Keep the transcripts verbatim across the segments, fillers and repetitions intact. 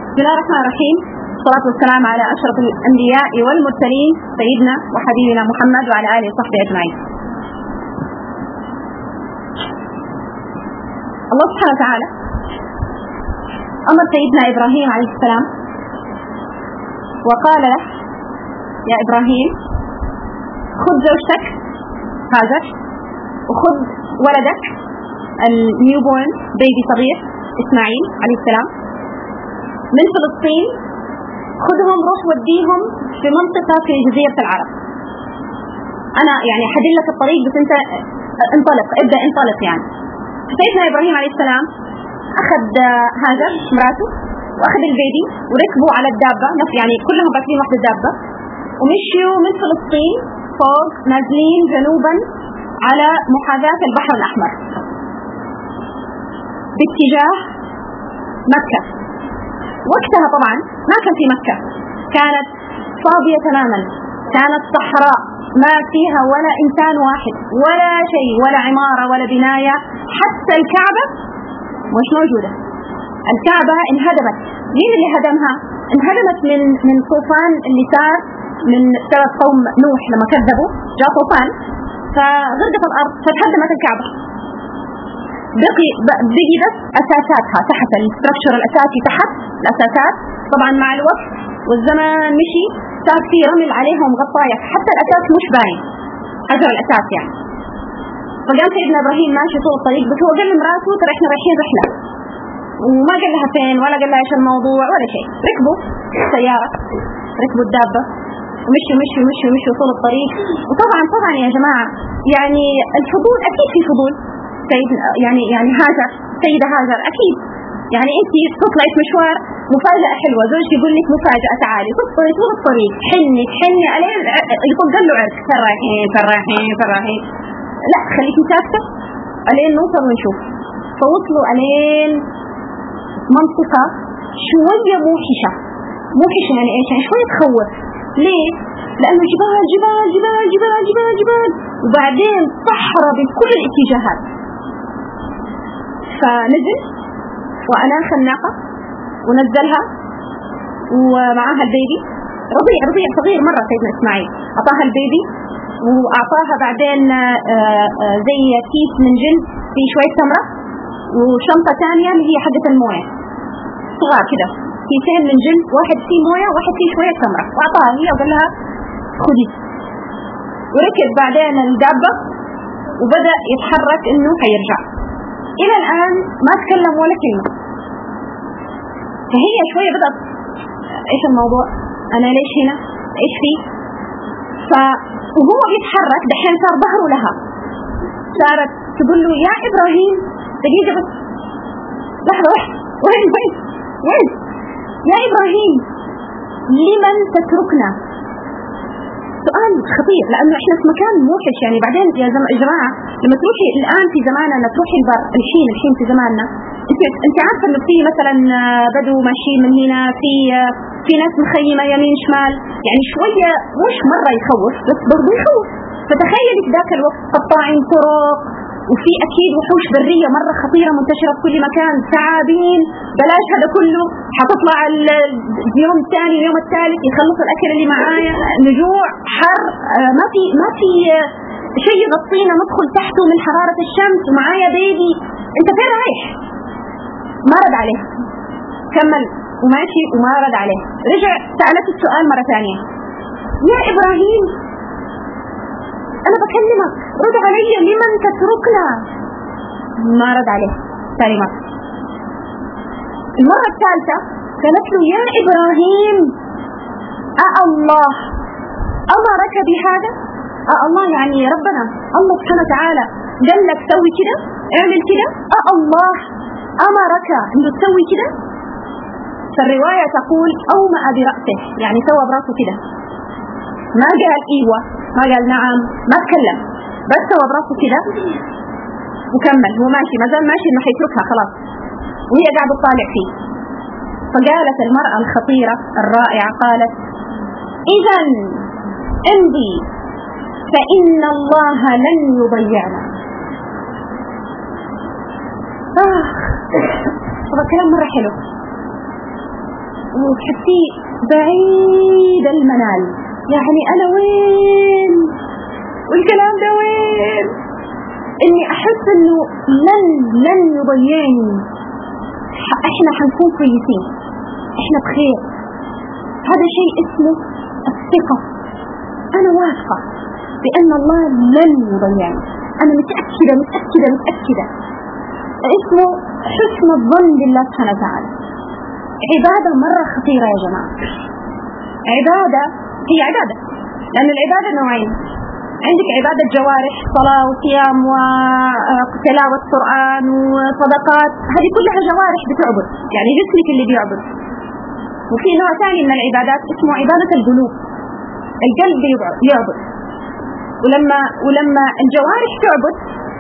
بسم الله الرحمن الرحيم، والصلاة والسلام على أشرف الأنبياء والمرسلين سيدنا وحبيبنا محمد وعلى آله وصحبه أجمعين. الله سبحانه وتعالى أمر سيدنا إبراهيم عليه السلام وقال له: يا إبراهيم، خذ زوجتك هاجر وخذ ولدك النيوبورن بيبي صغير إسماعيل عليه السلام من فلسطين، خذهم روح وديهم في منطقة في جزيرة العرب. أنا يعني حدل لك الطريق بس أنت انطلق، ابدأ انطلق. يعني سيدنا إبراهيم عليه السلام أخذ هاجر مراته وأخذ البيبي وركبوا على الدابة، يعني كلهم راكبين واحدة دابة، ومشيوا من فلسطين فوق نازلين جنوبا على محاذاة البحر الأحمر باتجاه مكة. وقتها طبعا ما كان في مكة، كانت فاضية تماما، كانت صحراء ما فيها ولا إنسان واحد ولا شيء، ولا عمارة ولا بناية، حتى الكعبة مش موجودة. الكعبة انهدمت. مين اللي هدمها؟ انهدمت من من طوفان اللي صار من سبب قوم نوح لما كذبوا، جاء طوفان فغرقت الأرض فتهدمت الكعبة. بقي بقي بس أساساتها تحت، الاستراكشر الأساسي تحت الأساسات. طبعا مع الوقت والزمان مشي صار في رمل عليهم غطايا، حتى الأساس مش باين، حجر الأساس يعني. فقال سيدنا إبراهيم ماشي طول الطريق، بس هو قال لمراته: ترى إحنا رايحين رحلة، وما قال لها فين ولا قال لها إيش الموضوع ولا شيء. ركبوا السيارة، ركبوا الدابة ومشوا مشوا مشوا مشوا طول الطريق. وطبعا طبعا يا جماعة يعني الفضول، أكيد في فضول. سيد يعني يعني هاجر، سيدة هاجر أكيد يعني أنت تطلعي في مشوار، مفاجأة حلوة، زوجك يقول لك مفاجأة تعالي، تطلعي طول الطريق حني حني عليه، يطق له عرق، فين رايحين فين رايحين فين رايحين، لا خليكي ساكتة ألين نوصل ونشوف. فوصلوا ألين منطقة شوية موحشة. موحشة يعني إيش؟ يعني شوية تخوف. ليه؟ لأنه جبال جبال جبال جبال جبال جبال، وبعدين صحراء بكل الاتجاهات. فنزل وأناخ الناقة ونزلها ومعاها البيبي، رضيع رضيع صغير مرة سيدنا إسماعيل. أعطاها البيبي وأعطاها بعدين زي كيس من جلد فيه شوية تمرة، وشنطة ثانية اللي هي حقة الموية صغار كده، كيسين من جلد، واحد فيه موية واحد فيه شوية تمرة، وأعطاها هي وقال لها خذي. وركب بعدين الدابة وبدأ يتحرك إنه حيرجع. إلى الآن ما تكلم ولا كلمة. فهي شوية بدأت إيش الموضوع، أنا ليش هنا، إيش فيه. فهو يتحرك دحين صار ظهره لها، صارت تقول له: يا إبراهيم، دقيقة بس، لحظة واحدة، وين وين وين يا إبراهيم، لمن تتركنا؟ سؤال خطير، لأنه إحنا في مكان موحش. يعني بعدين يا جماعة لما تروحي الآن في زماننا، تروحي البر الحين الحين في زماننا، أنت أنت عارفة إنه في مثلا بدو ماشيين من هنا، في في ناس مخيمة يمين شمال، يعني شوية مش مرة يخوف بس برضو يخوف. فتخيلي في ذاك الوقت قطاعين طرق، وفي أكيد وحوش برية مرة خطيرة منتشرة في كل مكان، ثعابين، بلاش هذا كله، حتطلع اليوم الثاني اليوم الثالث يخلصوا الأكل اللي معايا، نجوع، حر، ما في ما في شيء يغطينا، ندخل تحته من حرارة الشمس، ومعايا بيبي، أنت فين رايح؟ ما رد عليه، كمل وماشي وما رد عليه. رجع سألت السؤال مرة ثانية: يا إبراهيم، أنا بكلمك، رد علي، لمن تتركنا؟ ما رد عليه ثاني مرة. المرة الثالثة قالت له: يا إبراهيم، أالله أمرك بهذا؟ أالله يعني ربنا الله سبحانه وتعالى قال لك سوي كده، اعمل كده؟ أالله أمرك أنه تسوي كده؟ فالرواية تقول أومأ برأسه، يعني سوى برأسه كده، ما قال إيوة، ما قال نعم، ما تكلم، بس سوى برأسه كده وكمل. هو ماشي، ما زال ماشي، إنه حيتركها خلاص، وهي قاعدة تطالع فيه. فقالت المرأة الخطيرة الرائعة، قالت: إذن امضي فإن الله لن يضيعنا. آه، هذا كلام مرة حلو. وتحسيه بعيد المنال، يعني أنا وين والكلام ده وين، إني أحس إنه لن لن يضيعني، إحنا حنكون كويسين، إحنا بخير. هذا شيء اسمه الثقة. أنا واثقة بأن الله لن يضيعني، أنا متأكدة متأكدة متأكدة. اسمه حسن الظن بالله سبحانه وتعالى. عبادة مرة خطيرة يا جماعة. عبادة هي عبادة، لأن العبادة نوعين، عندك عبادة جوارح، صلاة وصيام وتلاوة قرآن وصدقات، هذه كلها جوارح بتعبد، يعني جسمك اللي بيعبد. وفي نوع ثاني من العبادات اسمه عبادة القلوب، القلب يعبد. ولما ولما الجوارح تعبد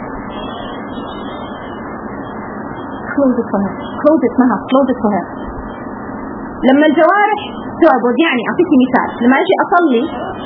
close it for her close it معها close it for her. لما الجوارح تعبد، يعني أعطيكي مثال، لما أجي أصلي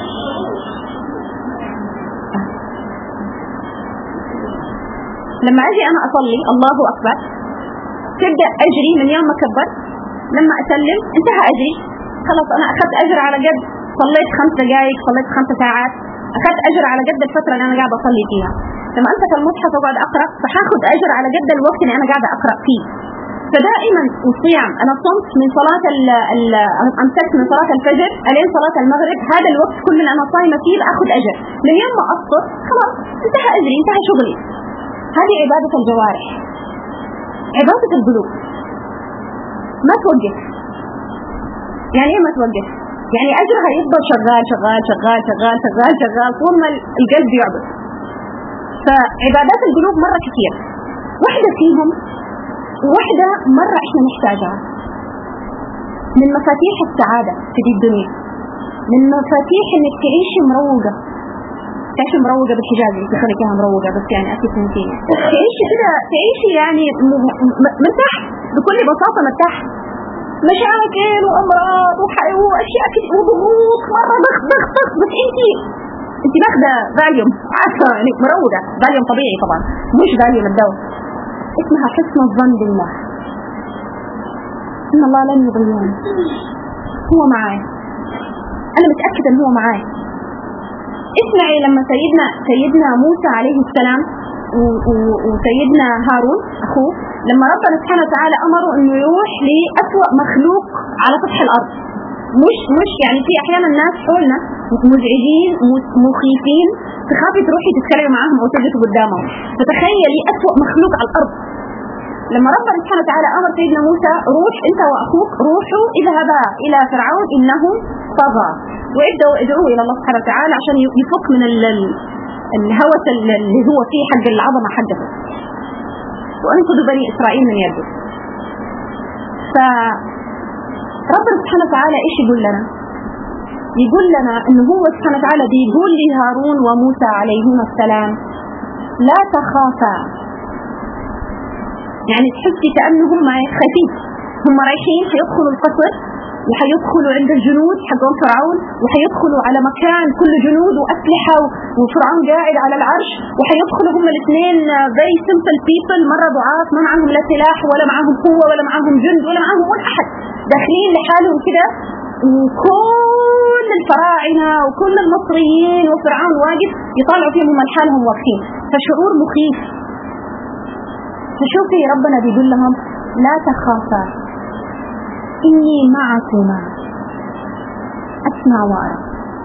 لما أجي أنا أصلي الله أكبر، تبدأ أجري من يوم ما كبر، لما أسلم انتهى أجري، خلاص أنا أخذت أجر على قد صليت خمس دقائق، صليت خمس ساعات، أخذت أجر على قد الفترة اللي أنا قاعدة أصلي فيها. لما أمسك المصحف وقاعد أقرأ فحاخذ أجر على قد الوقت اللي أنا قاعدة أقرأ فيه. فدائما الصيام، أنا صمت من صلاة ال ال أمسكت من صلاة الفجر ألين صلاة المغرب، هذا الوقت كل اللي أنا صايمة فيه بأخذ أجر، من يوم ما أفطر خلاص انتهى أجري، انتهى شغلي. هذه عبادة الجوارح. عبادة القلوب ما توقف. يعني إيه ما توقف؟ يعني أجرها يفضل شغال شغال شغال شغال شغال شغال طول ما القلب يعبد. فعبادات القلوب مرة كثير، واحدة فيهم واحدة مرة إحنا نحتاجها، من مفاتيح السعادة في دي الدنيا، من مفاتيح إنك تعيشي مروقة. تعيشي مروقة بالحجاز، يقولك إياها مروقة بس يعني أكيد تنسين، تعيشي كده، تعيشي يعني مرتاح بكل بساطة، مرتاح. مشاكل وأمراض وأشياء كده وضغوط مرة ضغط ضغط ضغط، بس أنتي أنتي باخدة فاليوم، عارفة يعني مروقة، فاليوم طبيعي طبعا مش فاليوم الدواء. اسمها حسن الظن بالله، إن الله لن يضيعني، هو معاي، أنا متأكدة إن هو معاي. اسمعي لما سيدنا سيدنا موسى عليه السلام وسيدنا هارون أخوه، لما ربنا سبحانه وتعالى أمره إنه يروح لأسوأ مخلوق على سطح الأرض، مش مش يعني في أحيانا الناس حولنا مزعجين مخيفين، تخافي تروحي تتكلمي معاهم أو تجلسي قدامهم، فتخيلي أسوأ مخلوق على الأرض. لما ربنا سبحانه وتعالى أمر سيدنا موسى روح أنت وأخوك، روحوا اذهبا إلى فرعون إنه طغى، وابدأوا ادعوه إلى الله سبحانه وتعالى عشان يفك من الهوس اللي هو فيه حق العظمة حقته، وأنقذوا بني إسرائيل من يده. فربنا سبحانه وتعالى إيش يقول لنا؟ يقول لنا إنه هو سبحانه وتعالى بيقول لهارون وموسى عليهما السلام لا تخافا، يعني تحسي كأنهم ما خايفين، هم رايحين حيدخلوا القصر وحيدخلوا عند الجنود حقهم فرعون، وحيدخلوا على مكان كل جنود وأسلحة وفرعون قاعد على العرش، وحيدخلوا هم الاثنين very simple people مرة ضعاف، ما معهم لا سلاح ولا معهم قوة ولا معهم جند ولا معهم ولا أحد، داخلين لحالهم كده، وكل الفراعنة وكل المصريين وفرعون واقف يطالعوا فيهم هم لحالهم واقفين، فشعور مخيف. فشوفي ربنا بيقول لهم لا تخافا إني معكما أسمع وأرى.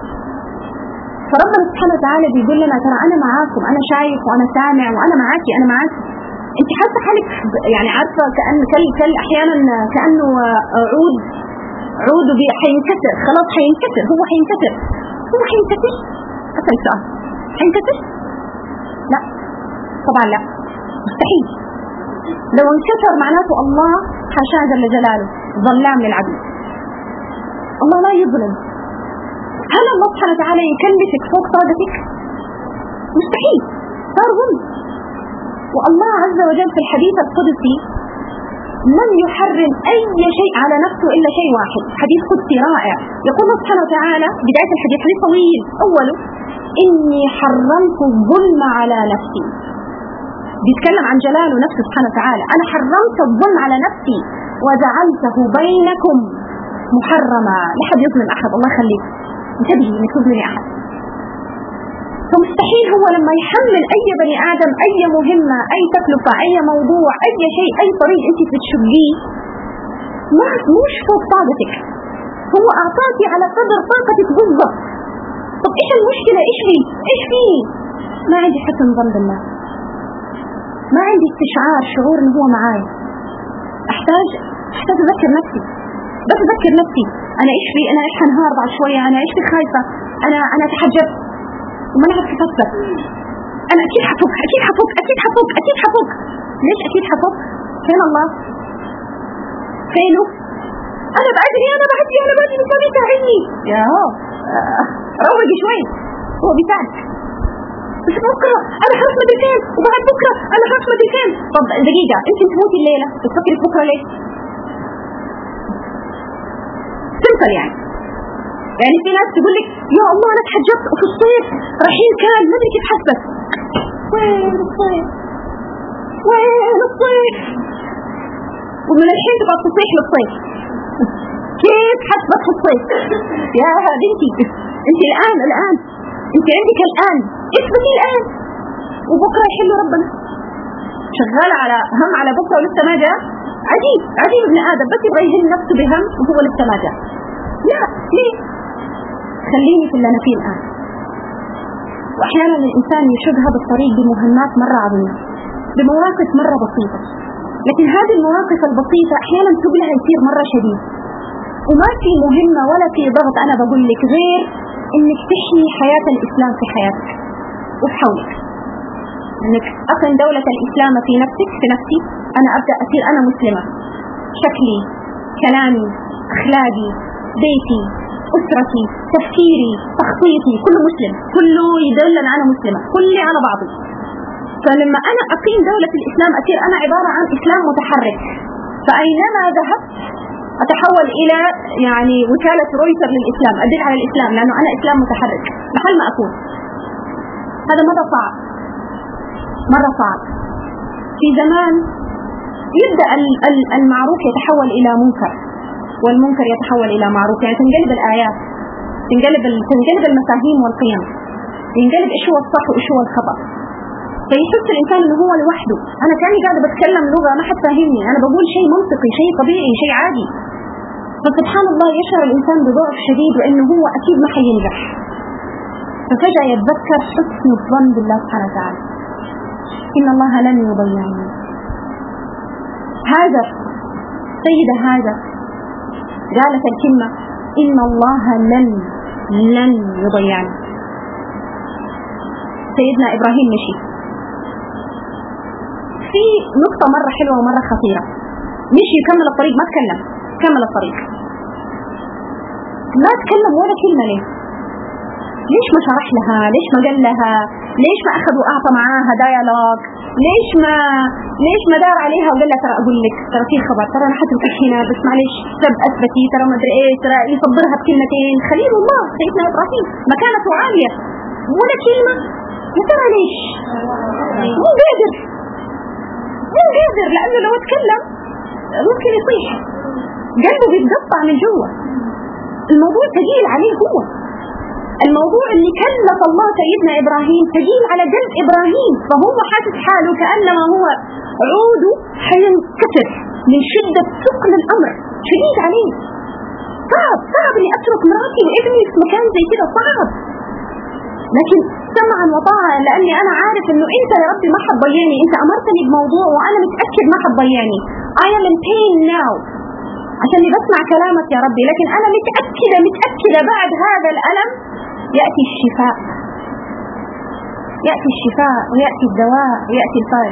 فربنا سبحانه وتعالى بيقول لنا ترى أنا معاكم، أنا شايف وأنا سامع وأنا معاكي، أنا معاكي. أنت حاسة حالك يعني عارفة كأن كل كل أحيانا كأنه عود عود حينكسر، خلاص حينكسر، هو حينكسر هو حينكسر أسأل سؤال، حينكسر؟ لا طبعا لا، مستحيل. لو انكسر معناته الله حاشاه جل جلاله ظلام للعبد، الله لا يظلم. هل الله سبحانه وتعالى يكلفك فوق طاقتك؟ مستحيل، صار ظلم. والله عز وجل في الحديث القدسي لم يحرم أي شيء على نفسه إلا شيء واحد، حديث قدسي رائع، يقول الله سبحانه وتعالى بداية الحديث، حديث طويل، أوله إني حرمت الظلم على نفسي، بيتكلم عن جلاله نفسه سبحانه وتعالى، أنا حرمت الظلم على نفسي وجعلته بينكم محرمة، لا حد يظلم أحد، الله يخليك انتبهي إنك تظلمي أحد. فمستحيل هو لما يحمل أي بني آدم أي مهمة، أي تكلفة، أي موضوع، أي شيء، أي طريق أنت بتشبيه ما مش فوق طاقتك، هو أعطاكي على قدر طاقتك بالضبط. طب إيش المشكلة؟ إيش فيه؟ إيش فيه؟ ما عندي حسن ظن بالله، ما عندي استشعار شعور إنه هو معاي. أحتاج أحتاج أذكر نفسي، بس أذكر نفسي أنا إيش في، أنا إيش هنهار بعد شوية، أنا إيش في خايفة، أنا أنا تحجبت وما نعرف كيف أفكر، أنا أكيد حفوق أكيد حفوق أكيد حفوق أكيد حفوق. ليش أكيد حفوق؟ فين الله؟ فينه؟ أنا بعدني أنا بعدني أنا بعدني بس ما بيساعدني. يا روقي شوي، هو بيساعد بس بكرة أنا خاف مدري فين، وبعد بكرة أنا خاف مدري فين. طب دقيقة، أنت تموتي الليلة بتفكري في بكرة ليه؟ سمبل يعني. يعني في ناس تقول لك يا الله أنا تحجبت وفي الصيف رايحين كان ما أدري كيف حسبت. وين الصيف؟ وين الصيف؟ ومن الحين تبغى تصيح للصيف. كيف حسبت في الصيف؟ يا بنتي أنت الآن الآن أنت عندك الآن، اثبتي الآن وبكرة يحل ربنا. شغال على هم على بكرة ولسه ما جاء. عجيب عجيب ابن آدم بس يبغى يهن نفسه بهم وهو لسه ما جاء. لا ليه؟ خليني في اللي أنا فيه الآن. وأحيانا الإنسان يشد هذا الطريق بمهمات مرة عظيمة، بمواقف مرة بسيطة، لكن هذه المواقف البسيطة أحيانا تبلها يصير مرة شديد، وما في مهمة ولا في ضغط أنا بقول لك غير إنك تحيي حياة الإسلام في حياتك وفي حولك، إنك أقم دولة الإسلام في نفسك في نفسي. أنا أبدأ أصير أنا مسلمة، شكلي، كلامي، أخلاقي، بيتي، أسرتي، تفكيري، تخطيطي، كله مسلم، كله يدل أن أنا مسلمة، كلي على بعضي. فلما أنا أقيم دولة الإسلام أصير أنا عبارة عن إسلام متحرك، فأينما ذهبت أتحول إلى يعني وكالة رويتر للإسلام، أدل على الإسلام لأنه أنا إسلام متحرك محل ما أكون. هذا مرة صعب، مرة صعب. في زمان يبدأ المعروف يتحول إلى منكر، والمنكر يتحول إلى معروف، يعني تنقلب الآيات، تنقلب تنقلب المفاهيم والقيم، ينقلب إيش هو الصح وإيش هو الخطأ. فيحس الإنسان إنه هو لوحده، أنا كأني قاعدة بتكلم لغة ما حد فاهمني، أنا بقول شيء منطقي، شيء طبيعي، شيء عادي. فسبحان الله يشعر الإنسان بضعف شديد وإنه هو أكيد ما حينجح. ففجأة يتذكر حسن الظن بالله سبحانه وتعالى، إن الله لن يضيعني. هذا سيدة هذا قالت الكلمة إن الله لن لن يضيعني. سيدنا إبراهيم مشي في نقطة مرة حلوة ومرة خطيرة، مشي يكمل الطريق، ما تكلم، كمل الطريق، ما تكلم ولا كلمة. ليه؟ ليش ما شرح لها؟ ليش ما قال لها؟ ليش ما أخذ وأعطى معاها ديالوج؟ ليش ما ليش ما دار عليها وقال لها ترى أقول لك ترى في خبر، ترى أنا حتركك هنا بس معلش سب أثبتي، ترى ما أدري إيه، ترى يصبرها بكلمتين. خليل الله سيدنا إبراهيم مكانته عالية، ولا كلمة. يا ترى ليش؟ مو قادر مو قادر لأنه لو اتكلم ممكن يصيح، قلبه بيتقطع من جوا. الموضوع ثقيل عليه هو، الموضوع اللي كلف الله سيدنا إبراهيم ثقيل على قلب إبراهيم، فهو حاسس حاله كأنما هو عوده حينكسر من شدة ثقل الأمر، شديد عليه. صعب صعب إني أترك مراتي وابني في مكان زي كده، صعب. لكن سمعا وطاعة، لأني أنا عارف إنه أنت يا ربي ما حتضيعني، أنت أمرتني بموضوع وأنا متأكد ما حتضيعني. I am in pain now عشان بسمع كلامك يا ربي، لكن أنا متأكدة متأكدة بعد هذا الألم يأتي الشفاء، يأتي الشفاء ويأتي الدواء ويأتي الفرج.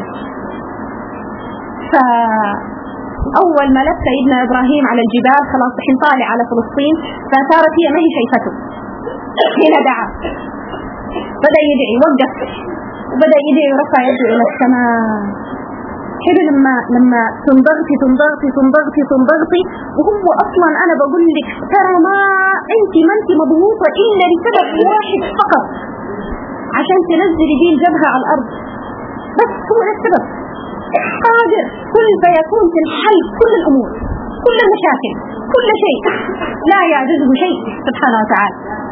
فأول ما لف سيدنا إبراهيم على الجبال خلاص الحين طالع على فلسطين، فصارت هي ما هي شايفته. هنا دعا، بدأ يدعي، وقف وبدأ يدعي ورفع يده إلى السماء. حلو لما لما تنضغطي تنضغطي تنضغطي تنضغطي وهو أصلا أنا بقول لك ترى ما أنت ما أنت مضغوطة إلا لسبب واحد فقط، عشان تنزلي بيه الجبهة على الأرض، بس هو السبب. قادر كل فيكون تنحل كل الأمور، كل المشاكل. ساكن، كل شيء لا يعجزه شيء سبحانه وتعالى.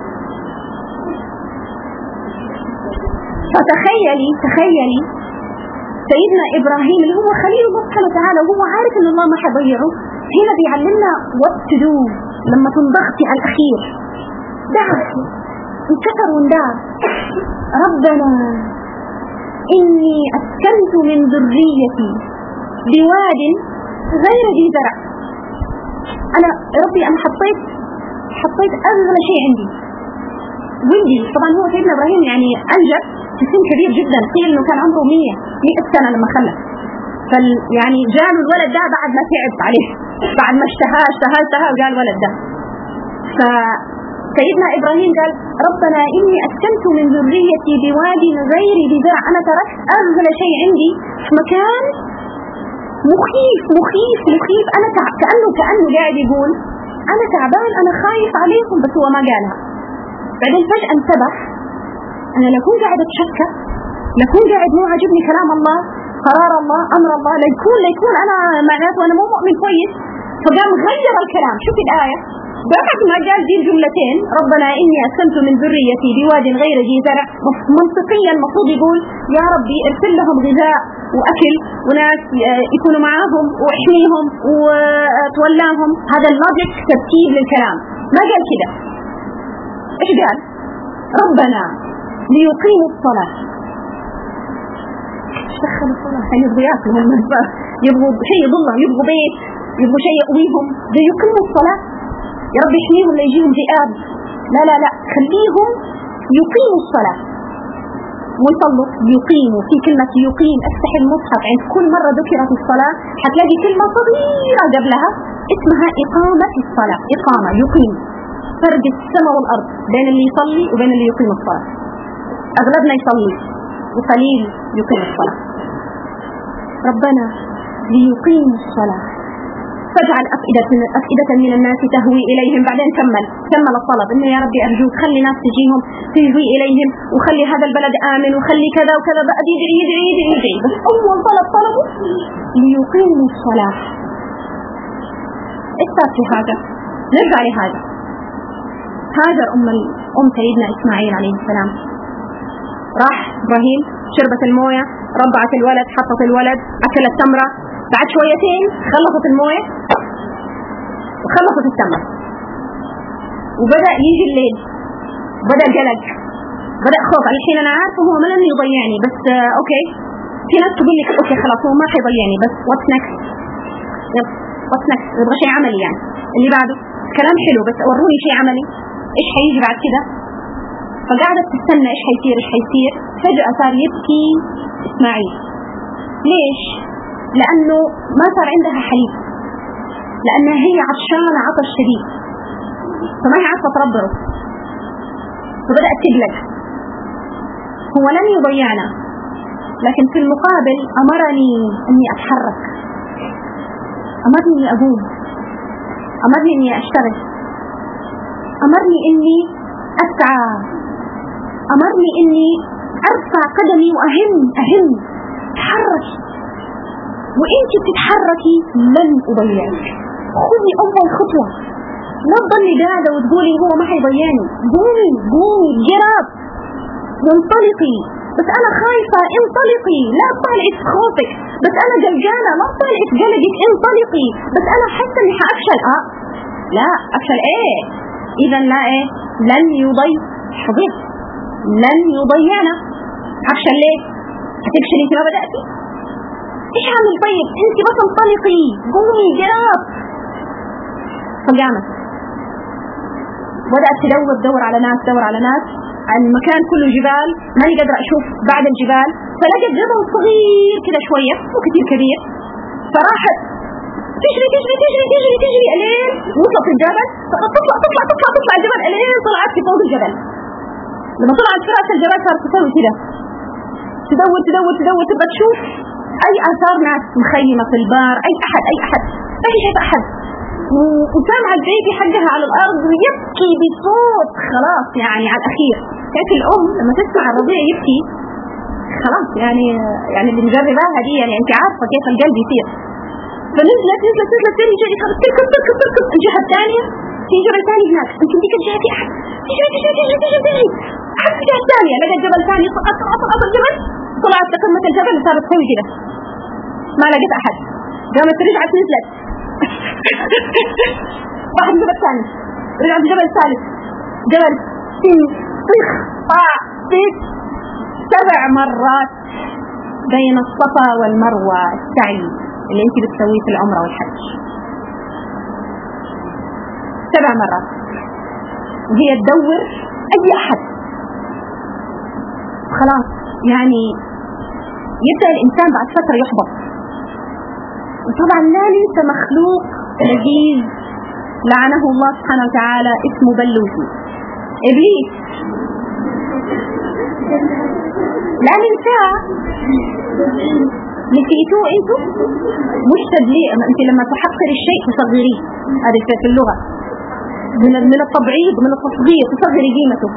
فتخيلي تخيلي سيدنا إبراهيم اللي هو خليل الله سبحانه وتعالى وهو عارف إن الله ما حيضيعه، هنا بيعلمنا what to do لما تنضغطي على الأخير. دعا انكسر وندعا ربنا إني أسكنت من ذريتي بواد غير ذي زرع. أنا ربي أنا حطيت حطيت أغلى شيء عندي ولدي. طبعا هو سيدنا إبراهيم يعني أنجب في سن كبير جدا، قيل إنه كان عمره مية مئة سنة لما خلف. فال يعني جاله الولد ده بعد ما تعب عليه، بعد ما اشتهى اشتهى اشتهى وجاء الولد ده. فسيدنا إبراهيم قال ربنا إني أسكنت من ذريتي بواد غير ذي زرع. أنا تركت أغلى شيء عندي في مكان مخيف مخيف مخيف. أنا تع... كأنه كأنه قاعد يقول أنا تعبان، أنا خايف عليكم، بس هو ما قالها. بعدين فجأة انتبه، أنا لكون قاعد أتشكى، لكون قاعد مو عاجبني كلام الله، قرار الله، أمر الله، ليكون ليكون أنا معناته أنا مو مؤمن كويس. فقام غير الكلام. شوف الآية بعد ما قال دي الجملتين ربنا إني أسكنت من ذريتي بواد غير ذي زرع، منطقيا المفروض يقول يا ربي ارسل لهم غذاء وأكل وناس يكونوا معاهم واحميهم وتولاهم. هذا اللوجيك ترتيب للكلام. ما قال كده. إيش قال؟ ربنا ليقيموا الصلاة. ايش دخل الصلاة؟ يبغوا ياكلوا، يبغوا شيء يضلهم، يبغوا بيت، يبغوا شيء يقويهم. ليقيموا الصلاة. يا رب يحميهم لا يجيهم ذئاب. لا لا لا خليهم يقيموا الصلاة ويصلوا. يقيموا في كلمة يقيم. افتح المصحف عند كل مرة ذكرت الصلاة حتلاقي كلمة صغيرة قبلها اسمها إقامة الصلاة. إقامة يقيم. فرق السماء والأرض بين اللي يصلي وبين اللي يقيم الصلاة. أغلبنا يصلي وقليل يقيم الصلاة. ربنا ليقيم الصلاة فاجعل أفئدة من, أفئدة من الناس تهوي إليهم. بعدين كمل كمل الطلب إنه يا ربي أرجوك خلي ناس تجيهم تهوي إليهم، وخلي هذا البلد آمن، وخلي كذا وكذا. بقى يدعي يدعي يدعي يدعي بس أول طلب طلبه ليقيموا الصلاة. إيش صار في هذا؟ نرجع لهذا. هاجر أم أم سيدنا إسماعيل عليه السلام راح إبراهيم شربت الموية، رضعت الولد، حطت الولد، أكلت تمرة. بعد شويتين خلصت الموية وخلصت التمرة، وبدأ يجي الليل، بدأ قلق، بدأ خوف. الحين أنا عارفه هو ما لن يضيعني، بس آه أوكي. في ناس تقول لك أوكي خلاص هو ما حيضيعني، بس what's next؟ يلا what's next؟ نبغى شيء عملي يعني. اللي بعده كلام حلو بس وروني شيء عملي، إيش حيجي بعد كده؟ فقعدت تستنى إيش حيصير إيش حيصير. فجأة صار يبكي إسماعيل. ليش؟ لأنه ما صار عندها حليب، لأنها هي عطشانة عطش شديد، فما هي عارفة تربره، فبدأت تقلق. هو لن يضيعنا، لكن في المقابل أمرني أني أتحرك، أمرني أني أقوم، أمرني أني أشتغل، أمرني أني أسعى، أمرني أني أرفع قدمي وأهم أهم تحرك. وإنت بتتحركي لن أضيعك. خذي أول خطوة، لا تضلي قاعدة وتقولي هو ما حيضيعني. قومي قومي جراب وانطلقي. بس أنا خايفة، انطلقي. لا تطلعي في خوفك. بس أنا قلقانة، لا تطلعي في قلقك، انطلقي. بس أنا حاسة إني حأفشل. آه لا أفشل إيه؟ إذا لا إيه؟ لن يضيع. حضر لن يضيعنا. أفشل ليه؟ هتفشلي أنت ما بدأتي؟ إيش عامل؟ طيب أنت بس انطلقي، قومي جراب. فقامت بدأت تدور تدور على ناس تدور على ناس. المكان كله جبال، ماني قادرة أشوف بعد الجبال. فلقت جبل صغير كده شوية مو كتير كبير، فراحت تجري تجري تجري تجري تجري ألين وصلت الجبل. تطلع تطلع تطلع تطلع الجبل ألين طلعت في فوق الجبل. لما طلعت في رأس الجبل صارت تسوي كده، تدور تدور تدور تبغى تشوف أي آثار ناس مخيمة في البار، أي أحد أي أحد ما هي شايفة أحد. وسامعة البيبي حقها على الأرض ويبكي بصوت خلاص يعني على الأخير. كيف الأم لما تسمع الرضيع يبكي خلاص يعني يعني اللي مجرباها دي يعني أنت عارفة كيف القلب يصير. فنزلت نزلت نزلت تجري جري تركض تركض الجهة الثانية في جبل ثاني هناك، يمكن ديك الجهة في أحد، في جهة في جهة في جهة في جهة في جهة أحد في الجهة الثانية، لقى جبل ثاني سقط سقط سقط الجبل، طلعت لقمة الجبل وصارت تسوي كده، ما لقيت أحد، قامت رجعت نزلت واحد جبل ثاني، رجعت الجبل الثالث، جبل سين صيخ طاع صيخ سبع مرات بين الصفا والمروة السعي اللي انت بتسويه في العمرة والحج، سبع مرات، وهي تدور اي احد. خلاص يعني يبدأ الانسان بعد فترة يحبط. وطبعا لا ننسى مخلوق لذيذ لعنه الله سبحانه وتعالى اسمه بلوسي، ابليس، لا ننساه. نسيتوه انتم؟ مش تدليق، انت لما تحقر الشيء تصغريه، هذه في اللغة من من التبعيض، من التصغير، تصغري قيمته.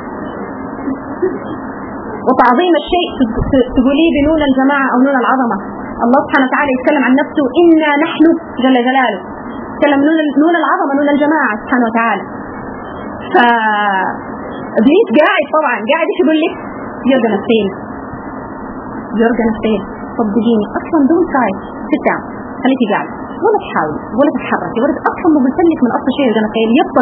وتعظيم الشيء تقوليه بنون الجماعة او نون العظمة. الله سبحانه وتعالى يتكلم عن نفسه إنا نحن جل جلاله، يتكلم نون نون العظمة، نون الجماعة سبحانه وتعالى. فابليس قاعد طبعا قاعد ايش يقول لك؟ يرجع نفسين يرجع نفسين صدقيني اصلا دون تراي ستة خليكي قاعد ولا تحاولي ولا تتحركي ولا اصلا مو بسلك من اصل شيء يرجع نفسين يفضل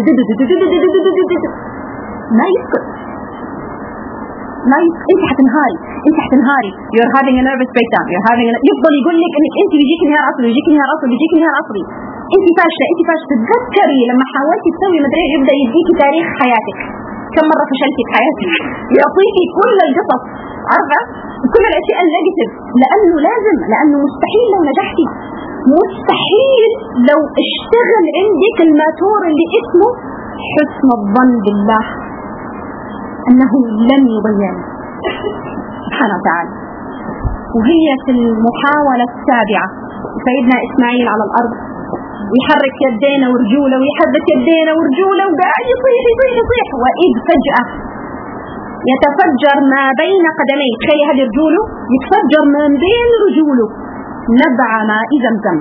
ما يسكت ما يسكت. انت حتنهاري انت حتنهاري you're having a nervous breakdown you're having a... يفضل يقول لك انك انت بيجيك انهيار عصبي بيجيك انهيار عصبي بيجيك انهيار عصبي انت فاشله انت فاشله. تتذكري لما حاولتي تسوي مدري يبدا يديكي تاريخ حياتك، كم مرة فشلتي في حياتك، يعطيكي كل القصص، عارفة كل الأشياء النيجاتيف، لأنه لازم، لأنه مستحيل لو نجحتي، مستحيل لو اشتغل عندك الماتور اللي اسمه حسن الظن بالله أنه لن يضيعني سبحانه وتعالى. وهي في المحاولة السابعة سيدنا إسماعيل على الأرض يحرك يدينا ورجوله ويحرك يدينا ورجوله وقاعد يصيح يصيح يصيح، وإذ فجأة يتفجر ما بين قدميه، تخيلي هذه رجوله يتفجر من بين رجوله نبع ماء زمزم.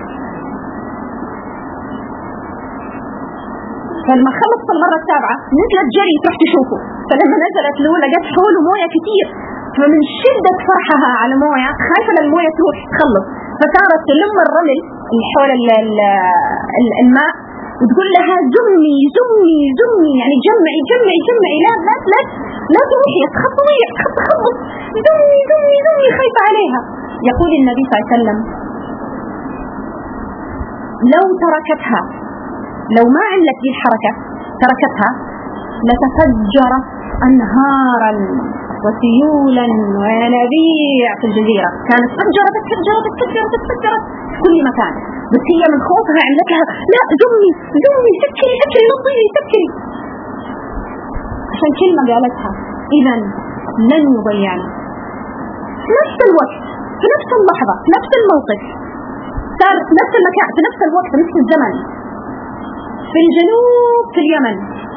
فلما خلصت المرة السابعة نزلت جري تروح تشوفه، فلما نزلت له لقت حوله موية كتير، فمن شدة فرحها على موية خايفة الموية تروح تخلص، فصارت تلم الرمل اللي حول الماء وتقول لها زمي زمي زمي، يعني جمعي جمعي جمعي، لا لا لا لا تروحي تخطوي تخطخطخ زمي زمي زمي، خايفة عليها. يقول النبي صلى الله عليه وسلم لو تركتها، لو ما عملت دي الحركة تركتها لتفجر أنهارا وسيولا وينابيع في الجزيرة، كانت فجرت تفجرت تفجرت تفجرت في كل مكان، بس هي من خوفها عملت لها لا زمي زمي سكري سكري نطيري سكري، عشان كلمة قالتها إذا لن يضيعني. في نفس الوقت في نفس اللحظة في نفس الموقف صار في نفس المكان في نفس الوقت في نفس الزمن في الجنوب في اليمن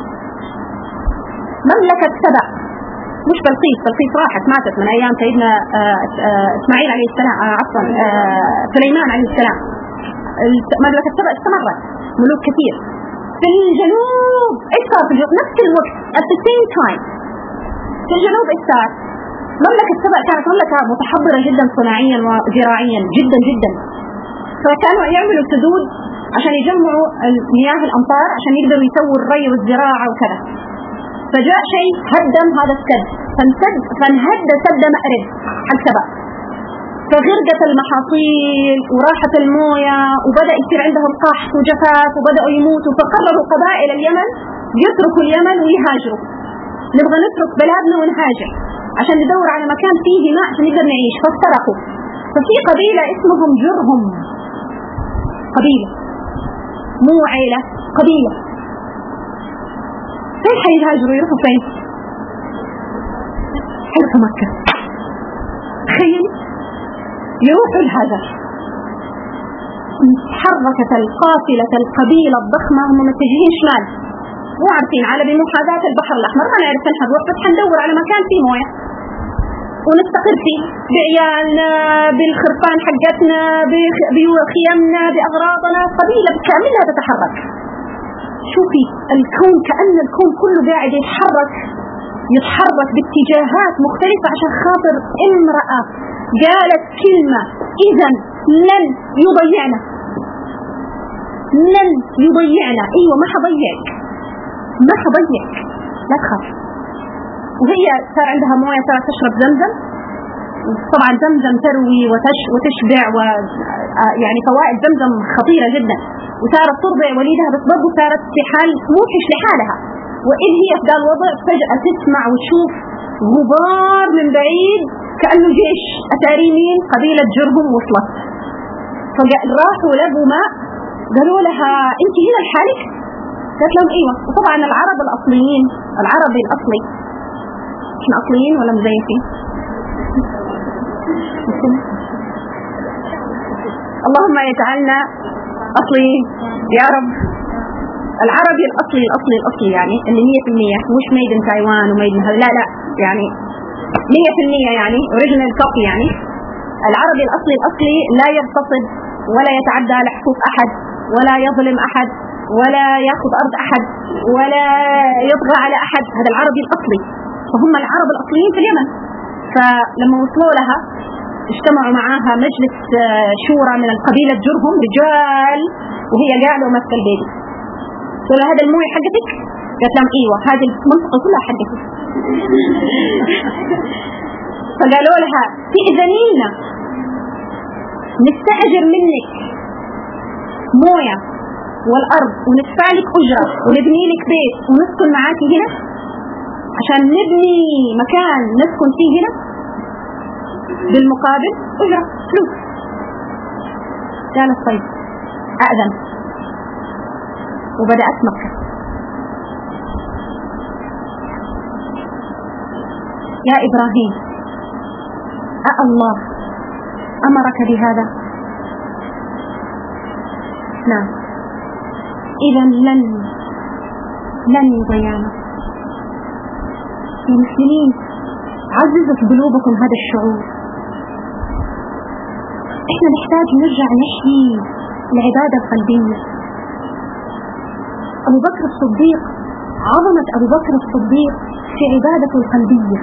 مملكة سبأ، مش بلقيس، بلقيس راحت ماتت من أيام سيدنا إسماعيل عليه السلام، عفوا سليمان عليه السلام. مملكة سبأ استمرت ملوك كثير. في الجنوب إيش صار في الجنوب نفس الوقت at the same time في الجنوب إيش صار؟ مملكة سبأ كانت مملكة متحضرة جدا صناعيا وزراعيا جدا جدا، فكانوا يعملوا سدود عشان يجمعوا مياه الأمطار عشان يقدروا يسووا الري والزراعة وكذا. فجاء شيء هدم هذا السد، فانسد فانهد سد مأرب حق سبأ، فغرقت المحاصيل وراحت المويه وبدأ يصير عندهم قحط وجفاف وبدأوا يموتوا، فقرروا قبائل اليمن يتركوا اليمن ويهاجروا، نبغى نترك بلادنا ونهاجر عشان ندور على مكان فيه ماء عشان نقدر نعيش. فافترقوا، ففي قبيلة اسمهم جرهم، قبيلة مو عيلة، قبيلة. فين حيهاجروا يروحوا فين؟ حيروحوا مكة. تخيل يروحوا الهاجر. تحركت القافلة القبيلة الضخمة، هم متجهين شمال، مو عارفين على بمحاذاة البحر الأحمر، ما نعرف فين حنروح، بس حندور على مكان فيه موية ونستقر فيه بعيالنا بالخرفان حقتنا بخيامنا بأغراضنا، قبيلة كاملة تتحرك. شوفي الكون، كأن الكون كله قاعد يتحرك يتحرك باتجاهات مختلفة عشان خاطر امرأة قالت كلمة إذن لن يضيعنا، لن يضيعنا. أيوة ما حضيعك، ما حضيعك، لا تخاف. وهي صار عندها موية، صارت تشرب زمزم. طبعا زمزم تروي وتش وتشبع، و يعني فوائد زمزم خطيرة جدا. وصارت ترضع وليدها، بس برضه صارت في حال موحش لحالها. وإذ هي في ذا الوضع فجأة تسمع وتشوف غبار من بعيد كأنه جيش أتاري مين؟ قبيلة جرهم وصلت. فراحوا لبوا ماء، قالوا لها أنت هنا لحالك؟ قالت لهم أيوة. وطبعا العرب الأصليين، العربي الأصلي، احنا أصليين ولا مزيفين؟ اللهم يجعلنا أصليين يا رب. العربي الأصلي الأصلي الأصلي يعني اللي مية في المية، مش ميدن تايوان وميدن لا لا، يعني مية في المية يعني أوريجينال كوبي. يعني العربي الأصلي الأصلي لا يغتصب ولا يتعدى على حقوق أحد ولا يظلم أحد ولا يأخذ أرض أحد ولا يطغى على أحد. هذا العربي الأصلي. فهم العرب الأصليين في اليمن. فلما وصلوا لها اجتمعوا معاها مجلس شورى من القبيلة جرهم رجال، وهي قاعدة وماسكة البيبي. قالوا هذا المويه حقتك؟ قالت لهم ايوه، هذه المنطقة كلها حقتك. فقالوا لها تأذني لنا نستأجر منك مويه والأرض وندفع لك أجرة ونبني لك بيت ونسكن معاك هنا عشان نبني مكان نسكن فيه هنا بالمقابل أجرة فلوس. قالت طيب أأذن. وبدأت مكة. يا إبراهيم أالله أمرك بهذا؟ نعم. إذا لن لن يضيعنا. يا مسلمين عززت قلوبكم هذا الشعور. إحنا نحتاج نرجع نحيي العبادة القلبية. أبو بكر الصديق، عظمة أبو بكر الصديق في عبادته القلبية.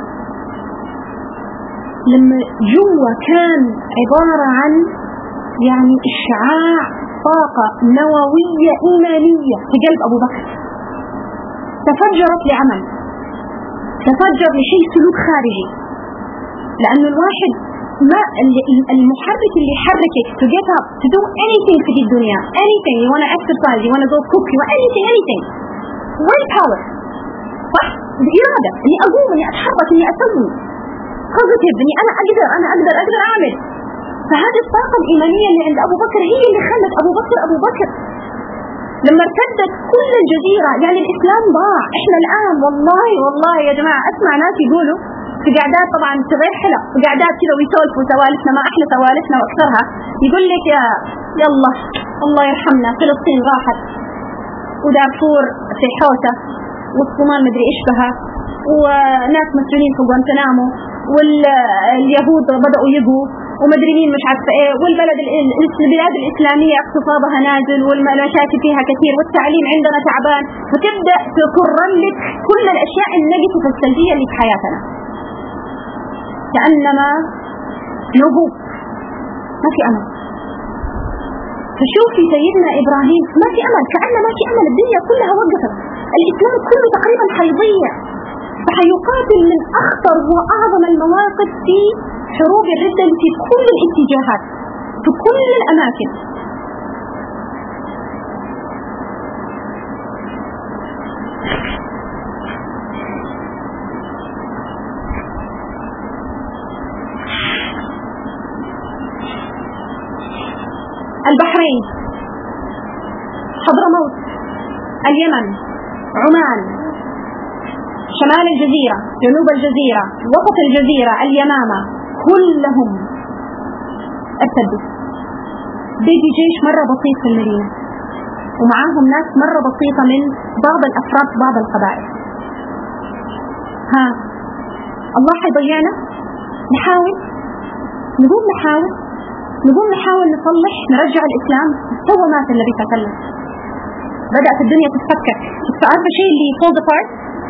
لما جوا كان عبارة عن يعني إشعاع طاقة نووية إيمانية في قلب أبو بكر، تفجرت لعمل، تفجر لشيء سلوك خارجي. لأنه الواحد ما المحرك اللي يحركك to get up to do anything في الدنيا، anything you wanna exercise, you wanna go cook, you wanna anything anything will power، صح؟ الإرادة إني أقوم، إني أتحرك، إني أسوي positive، إني أنا أقدر أنا أقدر أقدر أعمل. فهذه الطاقة الإيمانية اللي عند أبو بكر هي اللي خلت أبو بكر أبو بكر. لما ارتدت كل الجزيرة يعني الإسلام ضاع. إحنا الآن والله والله يا جماعة أسمع ناس يقولوا في قعدات، طبعا في غير حلق، في قعدات كذا ويسولفوا سوالفنا ما أحلى سوالفنا وأكثرها، يقول لك يا يلا الله يرحمنا فلسطين راحت ودارفور في حوسة والصومال مدري إيش بها وناس مسؤولين في غوانتنامو واليهود بدأوا يجوا ومدري مين مش عارفة إيه، والبلد البلاد الإسلامية اقتصادها نازل والمشاكل فيها كثير والتعليم عندنا تعبان، وتبدأ تكرر لك كل الأشياء النيجاتيف السلبية اللي في حياتنا كأنما نبوء ما في أمل. فشوفي سيدنا إبراهيم ما في أمل، كأن ما في أمل، الدنيا كلها وقفت، الإسلام كله تقريبا حيضيع، فحيقاتل من أخطر وأعظم المواقف في حروب الردة في كل الاتجاهات في كل الأماكن. البحرين، حضرموت، اليمن، عمان، شمال الجزيرة، جنوب الجزيرة، وسط الجزيرة، اليمامة، كلهم ارتدوا. بيجي جيش مرة بسيط في المدينة ومعاهم ناس مرة بسيطة من بعض الأفراد بعض القبائل. ها الله حيضيعنا؟ نحاول نقول نحاول نقوم نحاول نصلح نرجع الإسلام. هو مات النبي صلى الله عليه وسلم، بدأت الدنيا تتفكك. عارفة شيء اللي fall apart؟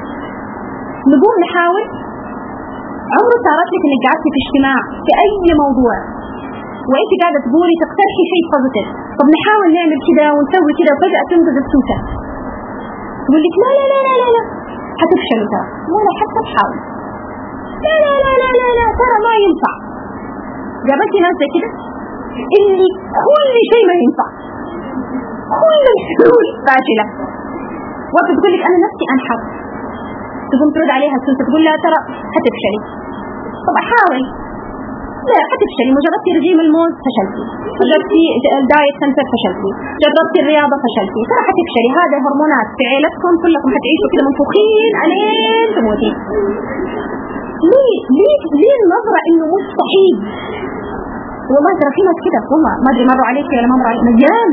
نقوم نحاول. عمره صارت لك انك قعدتي في اجتماع في اي موضوع وانت قاعده تقولي تقترحي شيء بوزيتيف، طب نحاول نعمل كذا ونسوي كذا، وفجأة تنقذ السوسه تقول لك لا لا لا لا لا لا حتفشلوا ترى، ولا حتى تحاول، لا لا لا لا لا لا ترى ما ينفع. قابلتي ناس زي كده اللي كل شيء ما ينفع، كل الحلول فاشله، وقت تقول لك انا نفسي انحر، تقوم ترد عليها السوسه تقول لا ترى حتفشلي. طب احاول، لا حتفشلي. جربتي رجيم الموز فشلتي، جربتي الدايت سنتر فشلتي، جربتي الرياضه فشلتي، ترى حتفشلي. هذا هرمونات في عيلتكم كلكم حتعيشوا كده منفوخين علين تموتي. ليه ليه ليه النظره انه مستحيل؟ والله ترى في ناس كده، والله ما ادري مروا عليك ولا ما مروا عليك، مجان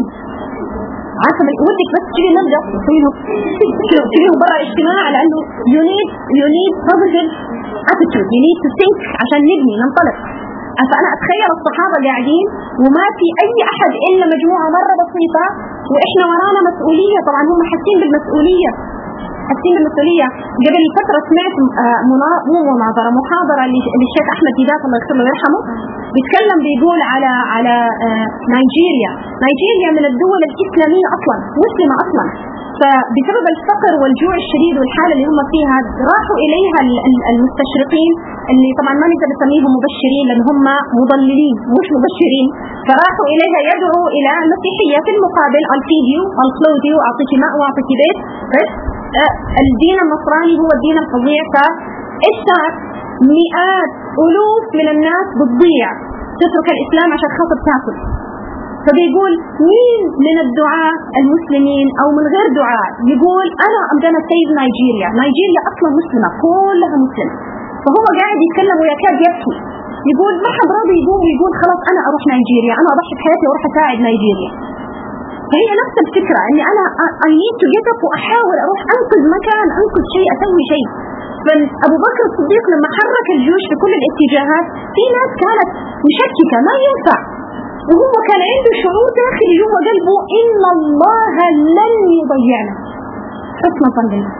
عارفه ودك بس تجي نلقى فيه فيه برا اجتماع، لانه you need you need positive attitude, you need to think عشان نبني ننطلق. فانا اتخيل الصحابه قاعدين وما في اي احد الا مجموعه مره بسيطه، واحنا ورانا مسؤوليه. طبعا هم حاسين بالمسؤوليه، حاسين بالمسؤوليه. قبل فتره سمعت مو مناظره محاضره للشيخ احمد ديدات الله يغفر له ويرحمه، بيتكلم بيقول على على نيجيريا. نيجيريا من الدول الاسلاميه اصلا، مسلمه اصلا، فبسبب الفقر والجوع الشديد والحاله اللي هم فيها راحوا اليها المستشرقين، اللي طبعا ما نقدر نسميهم مبشرين لان هم مضللين مش مبشرين، فراحوا اليها يدعوا الى المسيحيه. في المقابل الفيديو الكلوديو اعطيك ماء واعطيك بيت، بس الدين النصراني هو الدين الفظيع. فايش صار؟ مئات ألوف من الناس بتضيع تترك الإسلام عشان خاطر تاكل. فبيقول مين من الدعاء المسلمين أو من غير دعاء يقول أنا I'm gonna save نيجيريا؟ نيجيريا أصلا مسلمة، كلها مسلم. فهو قاعد يتكلم ويكاد يبكي، يقول ما حد راضي يقوم ويقول خلاص أنا أروح نيجيريا، أنا أضحي بحياتي وأروح أساعد نيجيريا. فهي نفس الفكرة، إني أنا I need to get up وأحاول أروح أنقذ مكان، أنقذ شيء، أسوي شيء. فأبو بكر الصديق لما حرك الجيوش في كل الاتجاهات، في ناس كانت مشككة ما ينفع، وهو كان عنده شعور داخلي جوا قلبه إن الله لن يضيعنا. حسن ظن الله،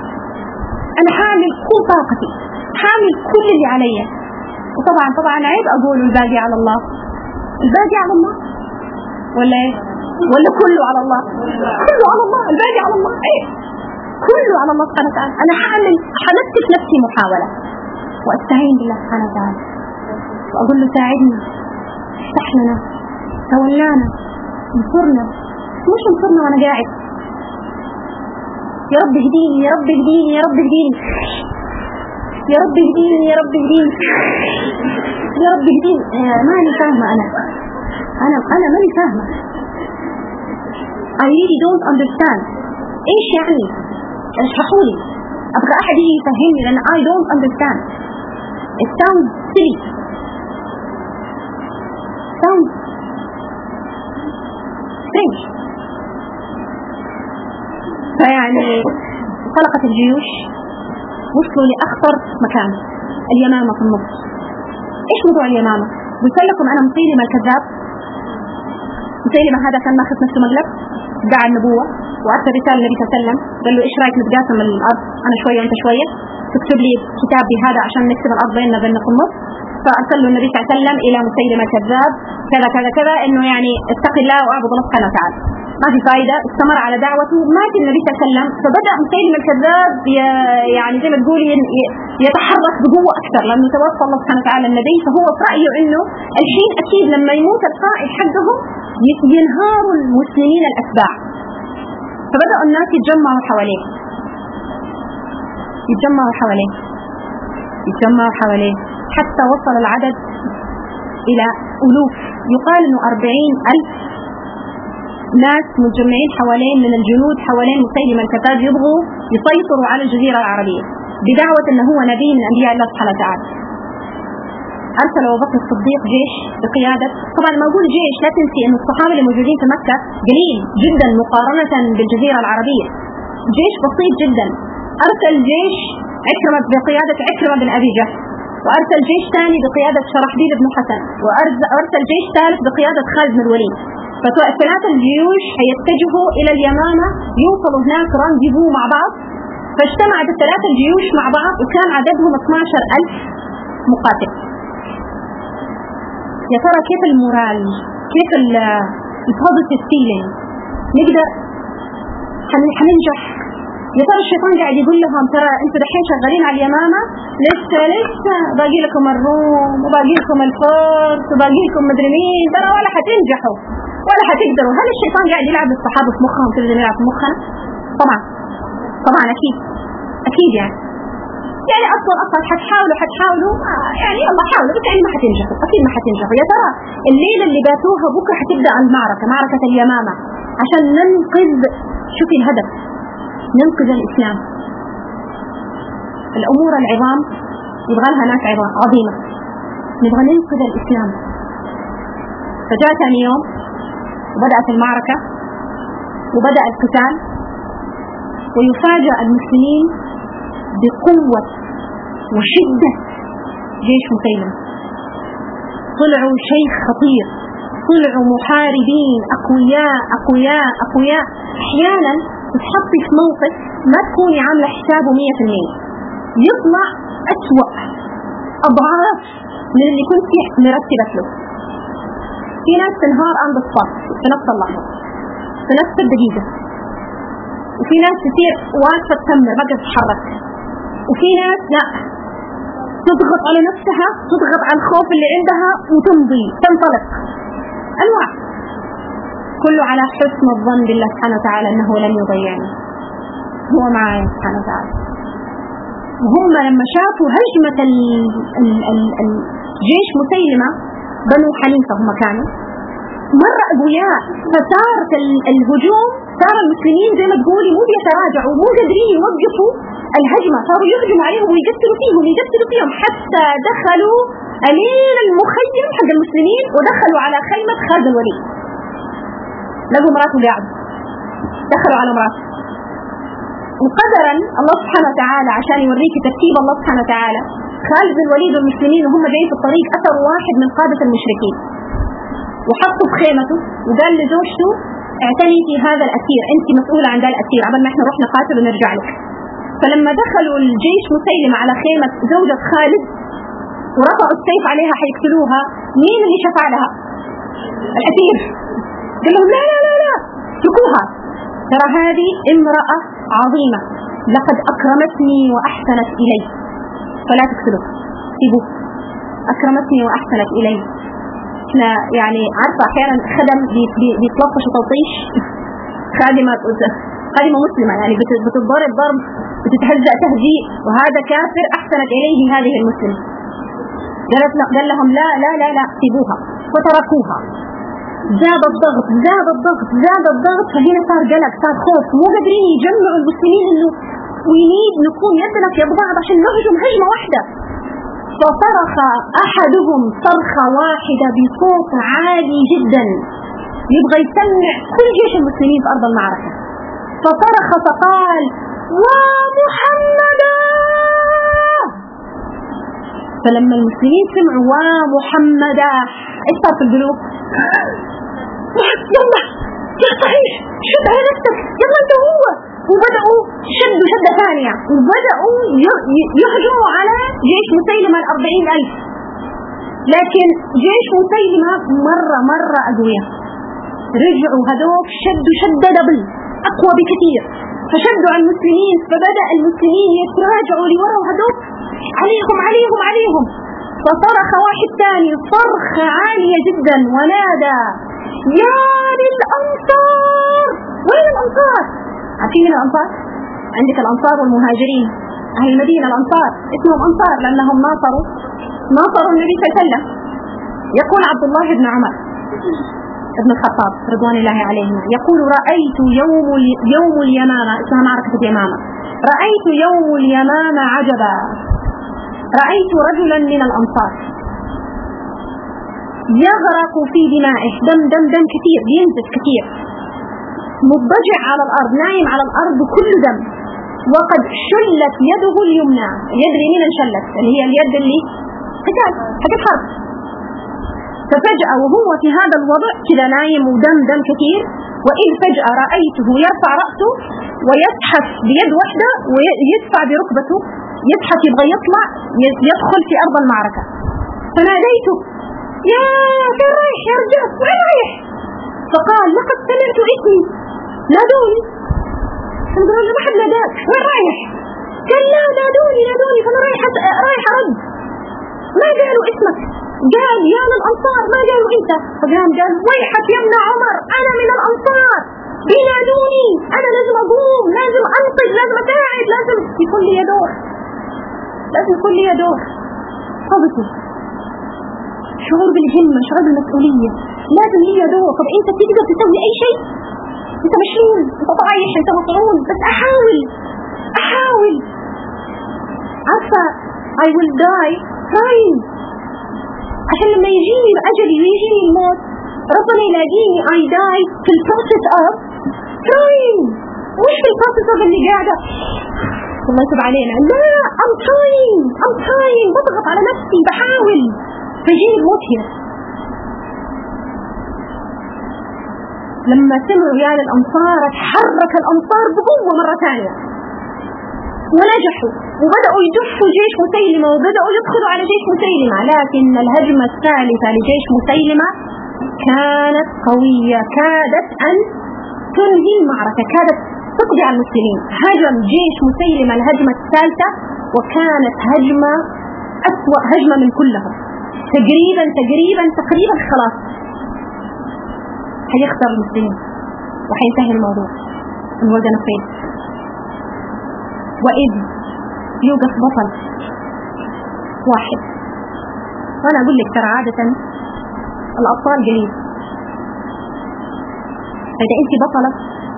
أنا حامل كل طاقتي، حامل كل اللي علي. وطبعا طبعا عيب أقول الباقي على الله، الباقي على الله ولا إيه؟ ولا كله على الله؟ كله على الله، الباقي على الله إيه؟ كله على الله سبحانه وتعالى. أنا حامل حنفس نفسي محاولة وأستعين بالله سبحانه وتعالى وأقول له ساعدنا، افتح لنا، تولانا، انصرنا، مش انصرنا وأنا قاعد يا رب اهديني يا رب اهديني يا رب اهديني يا رب اهديني يا رب اهديني يا رب اهديني. ماني فاهمة أنا أنا أنا ماني فاهمة. I really don't understand. إيش يعني؟ اشرحوا لي، ابغى احد يجي يفهمني لان I don't understand. It sounds silly. Sounds strange. فيعني طلقت الجيوش، وصلوا لاخطر مكان، اليمامة في النص. ايش موضوع اليمامة؟ قلت لكم انا مسيلمة الكذاب. مسيلمة هذا كان ماخذ نفسه مقلب، ادعى النبوة وأرسل رسالة النبي صلى الله عليه وسلم، قال له إيش رأيك نتقاسم الأرض، أنا شوية أنت شوية، تكتب لي كتاب بهذا عشان نكتب الأرض بيننا بيننا في النص. فأرسل له النبي صلى الله عليه وسلم إلى مسيلمة الكذاب كذا كذا كذا، إنه يعني اتق الله وأعبد الله سبحانه وتعالى. ما في فائدة، استمر على دعوته، مات النبي صلى الله عليه وسلم. فبدأ مسيلمة الكذاب يعني زي ما تقولي يتحرك بقوة أكثر، لأنه توفى الله سبحانه وتعالى النبي. فهو في رأيه إنه الحين أكيد لما يموت القائد حقهم ينهاروا المسلمين الأتباع. فبدأ الناس يتجمعوا حواليه يتجمعوا حواليه يتجمعوا حواليه حتى وصل العدد إلى ألوف، يقال إنه أربعين ألف ناس متجمعين حوالين من الجنود حوالين مسيلمة الكذاب، يبغوا يسيطروا على الجزيرة العربية بدعوة أنه هو نبي من أنبياء الله سبحانه وتعالى. أرسل أبو بكر الصديق جيش بقيادة، طبعا ما أقول جيش لا تنسي أن الصحابة اللي موجودين في مكة قليل جدا مقارنة بالجزيرة العربية، جيش بسيط جدا. أرسل جيش عكرمة بقيادة عكرمة بن أبي جهل، وأرسل جيش ثاني بقيادة شرحبيل بن حسن، وأرسل جيش ثالث بقيادة خالد بن الوليد. فثلاثة الجيوش هيتجهوا إلى اليمامة، يوصلوا هناك رانديفو مع بعض. فاجتمعت الثلاثة الجيوش مع بعض وكان عددهم اثني عشر ألف مقاتل. يا ترى كيف المورال، كيف البوزيتيف فيلينج، نقدر حننجح؟ يا ترى الشيطان قاعد يقول لهم ترى انتوا دحين شغالين على اليمامة، لسه لسه باقي لكم الروم وباقي لكم الفرس وباقي لكم مدري مين، ترى ولا حتنجحوا ولا حتقدروا. هل الشيطان قاعد يلعب الصحابة في مخهم كذا زي ما يلعب في مخنا؟ طبعا طبعا اكيد اكيد يعني يعني اصلا اصلا حتحاولوا حتحاولوا يعني يلا حاولوا بس يعني ما حتنجحوا، اكيد ما حتنجحوا. يا ترى الليله اللي باتوها بكره حتبدا المعركه، معركه اليمامه، عشان ننقذ، شوفي الهدف، ننقذ الاسلام. الامور العظام يبغى لها ناس عظيمه، نبغى ننقذ الاسلام. فجاء ثاني يوم وبدات المعركه وبدا القتال، ويفاجأ المسلمين بقوة وشدة جيش مسيلمة. طلعوا شيء خطير، طلعوا محاربين أقوياء أقوياء أقوياء. أحيانا تتحطي في موقف ما تكوني عاملة حسابه مية في المية، يطلع أسوأ أضعاف من اللي كنت مرتبة له. في ناس تنهار عند الصف في نفس اللحظة في نفس الدقيقة، وفي ناس تصير واقفة تكمل ما تتحرك، وفي ناس لا تضغط على نفسها، تضغط على الخوف اللي عندها وتمضي تنطلق. أنواع، كله على حسن الظن بالله سبحانه وتعالى أنه لن يضيعني، هو معي سبحانه وتعالى. وهم لما شافوا هجمة الجيش مسيلمة، بنو حنيفة هم كانوا مرة أقوياء، فصارت الهجوم، صار المسلمين زي ما تقولي مو بيتراجعوا، مو قادرين يوقفوا الهجمة، صاروا يهجموا عليهم ويقتلوا فيهم يقتلوا فيهم حتى دخلوا أمين المخيم حق المسلمين ودخلوا على خيمة خالد الوليد. لقوا مراته قاعد، دخلوا على مراته. وقدرا الله سبحانه وتعالى عشان يوريك ترتيب الله سبحانه وتعالى، خالد الوليد والمسلمين وهم جايين في الطريق أثروا واحد من قادة المشركين وحطوا بخيمته وقال لزوجته اعتني في هذا الأسير، أنت مسؤولة عن ذا الأسير عبال ما احنا نروح نقاتل ونرجع لك. فلما دخلوا الجيش مسيلمة على خيمة زوجة خالد ورفعوا السيف عليها حيقتلوها، مين اللي شفع لها؟ الأسير. قال لهم لا لا لا لا اتركوها، ترى هذه امرأة عظيمة لقد أكرمتني وأحسنت إلي، فلا تقتلوها، سيبوه، أكرمتني وأحسنت إلي. احنا يعني عارفة أحيانا خدم بيتلطش تلطيش، خادمة خادمة مسلمة يعني بتتضرب ضرب، بتتهزأ تهزيء، وهذا كافر أحسنت إليه هذه المسلمة. قال لهم لا لا لا لا سيبوها، وتركوها. زاد الضغط زاد الضغط زاد الضغط، فهنا صار قلق، صار خوف، مو قادرين يجمعوا المسلمين إنه وينيد نكون يدنا في يد بعض عشان نهجم هجمة واحدة. فصرخ أحدهم صرخة واحدة بصوت عالي جدا يبغى يسمع كل جيش المسلمين في أرض المعركة، فصرخ فقال ومحمدا. فلما المسلمين سمعوا ومحمدا ايش صار في القلوب؟ يلا يا صحيح شد على نفسك، يلا انت هو. وبدأوا شدوا شدة ثانية وبدأوا يهجموا على جيش مسيلمة الأربعين ألف، لكن جيش مسيلمة مرة مرة أقوياء، رجعوا هذوك شدوا شدة دبل أقوى بكثير، فشدوا على المسلمين، فبدأ المسلمين يتراجعوا لورا وهذوك عليهم عليهم عليهم. فصرخ واحد ثاني صرخة عالية جدا ونادى يا للأنصار. وين الأنصار؟ عارفين من الأنصار؟ عندك الأنصار والمهاجرين، أهل المدينة الأنصار اسمهم أنصار لأنهم ناصروا ناصروا النبي صلى الله عليه وسلم. يقول عبد الله بن عمر ابن الخطاب رضوان الله عليهما يقول رأيت يوم يوم اليمامة، اسمها معركة اليمامة، رأيت يوم اليمامة عجبا، رأيت رجلا من الأنصار يغرق في دمائه، دم دم دم كثير ينزف كثير، مضطجع على الأرض نايم على الأرض كل دم، وقد شلت يده اليمنى، اليد اليمين انشلت اللي هي اليد اللي قتال حاجة حرب. ففجأة وهو في هذا الوضع كذا نايم ودم دم كثير، وإذ فجأة رأيته يرفع رأسه ويزحف بيد واحدة ويدفع بركبته، يزحف يبغى يطلع يدخل في أرض المعركة. فناديته: يا فين رايح يا رجال؟ وين رايح؟ فقال: لقد سمعت اسمي نادوني. الحمد لله ما حد ناداك، وين رايح؟ قال: لا نادوني نادوني فأنا رايح رايح أرد. ما قالوا اسمك، قال: يا للأنصار، ما قالوا أنت. فقام قال: ويحك يا ابن عمر، أنا من الأنصار، بينادوني، أنا لازم أقوم، لازم أنقذ، لازم أساعد، لازم يكون لي دور، لازم يكون لي دور. صدقوا، شعور بالهمة، شعور بالمسؤولية، لازم لي دور. طب أنت تقدر تسوي أي شيء؟ أنت مشلول، أنت طايح، أنت مطعون، بس أحاول أحاول. عارفة I will die trying، عشان لما يجيني أجلي ويجيني الموت ربنا يلاقيني I die في البروسيس of trying، مش في البروسيس of اللي قاعدة الله يتوب علينا. لا، I'm trying I'm trying بضغط على نفسي، بحاول، فيجيني الموت هنا. لما سمعوا يا الأنصار تحرك الأنصار بقوة مرة ثانية ونجحوا، وبدأوا يدفوا جيش مسيلمة، وبدأوا يدخلوا على جيش مسيلمة. لكن الهجمة الثالثة لجيش مسيلمة كانت قوية، كادت أن تنهي المعركة، كادت تقضي على المسلمين. هجم جيش مسيلمة الهجمة الثالثة، وكانت هجمة أسوأ هجمة من كلهم. تقريبا تقريبا تقريبا خلاص هيخسر المسلمين وحينتهي الموضوع. الوجه نفيد. وإذ يوقف بطل واحد. وأنا أقول لك ترى عادة الأبطال قليل، فإذا أنت بطلة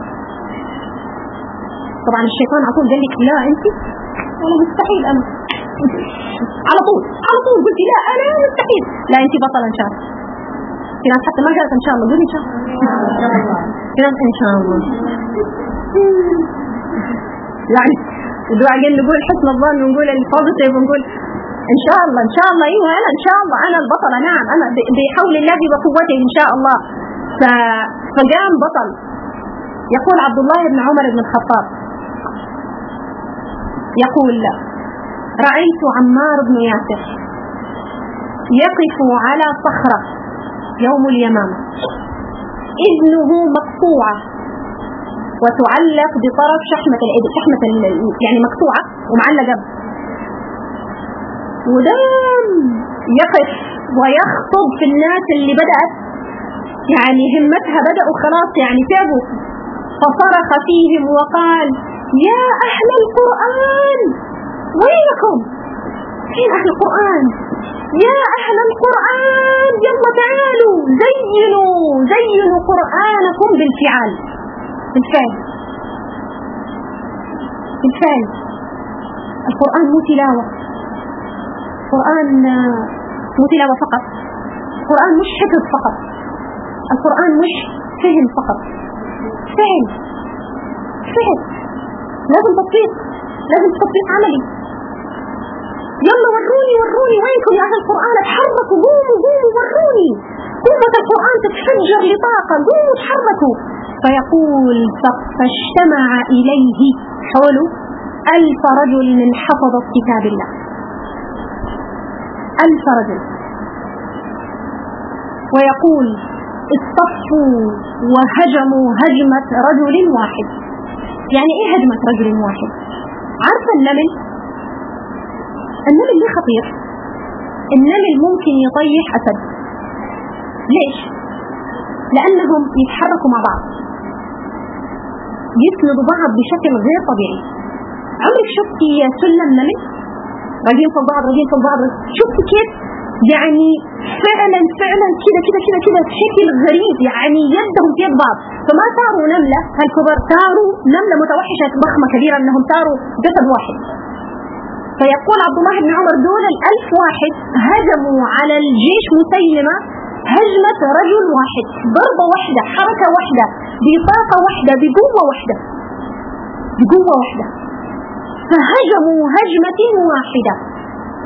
طبعا الشيطان على طول قال لك لا أنت، أنا مستحيل، أنا على طول على طول قلت لا أنا مستحيل، لا أنت بطلة إن شاء الله. في ناس حتى ما قالت إن شاء الله، قولي إن شاء الله، في ناس إن شاء الله يعني الدعاء قال نقول حسن الظن ونقول البوزيتيف ونقول ان شاء الله ان شاء الله ايوه انا ان شاء الله انا البطله، نعم انا بحول الله وقوته ان شاء الله. فقام بطل. يقول عبد الله بن عمر بن الخطاب يقول: رأيت عمار بن ياسر يقف على صخرة يوم اليمامة، إذنه مقطوعة وتعلق بطرف شحمة الإيد، شحمة يعني مقطوعة ومعلقة، ودام يقف ويخطب في الناس اللي بدأت يعني همتها بدأوا خلاص يعني تعبوا. فصرخ فيهم وقال: يا أهل القرآن وينكم؟ فين أهل القرآن؟ يا أهل القرآن يلا تعالوا زينوا زينوا قرآنكم بالفعال. بالفعل بالفعل القرآن مو تلاوة، القرآن مو تلاوة فقط، القرآن مش حفظ فقط، القرآن مش فهم فقط، فعل فعل لازم تطبيق، لازم تطبيق عملي. يلا وروني وروني وينكم يا أهل القرآن، اتحركوا، قوموا قوموا وروني، قوة القرآن تتفجر لطاقة، قوموا اتحركوا. فيقول: فاجتمع إليه حوله ألف رجل من حفظة كتاب الله، ألف رجل. ويقول: اصطفوا وهجموا هجمة رجل واحد. يعني ايه هجمة رجل واحد؟ عارفة النمل؟ النمل ليه خطير؟ النمل ممكن يطيح أسد. ليش؟ لأنهم يتحركوا مع بعض، يسندوا بعض بشكل غير طبيعي. عمرك شفتي سلم نمل راجين في بعض راجين في بعض؟ شفتي كيف يعني فعلا فعلا كده كده كده كده بشكل غريب، يعني يدهم في يد بعض. فما صاروا نملة هالكبر، صاروا نملة متوحشة ضخمة كبيرة، انهم صاروا جسد واحد. فيقول عبد الله بن عمر: دول الألف واحد هجموا على الجيش مسيلمة هجمة رجل واحد، ضربة واحدة، حركة واحدة، بطاقة واحدة، بقوة واحدة، بقوة واحدة. فهجموا هجمة واحدة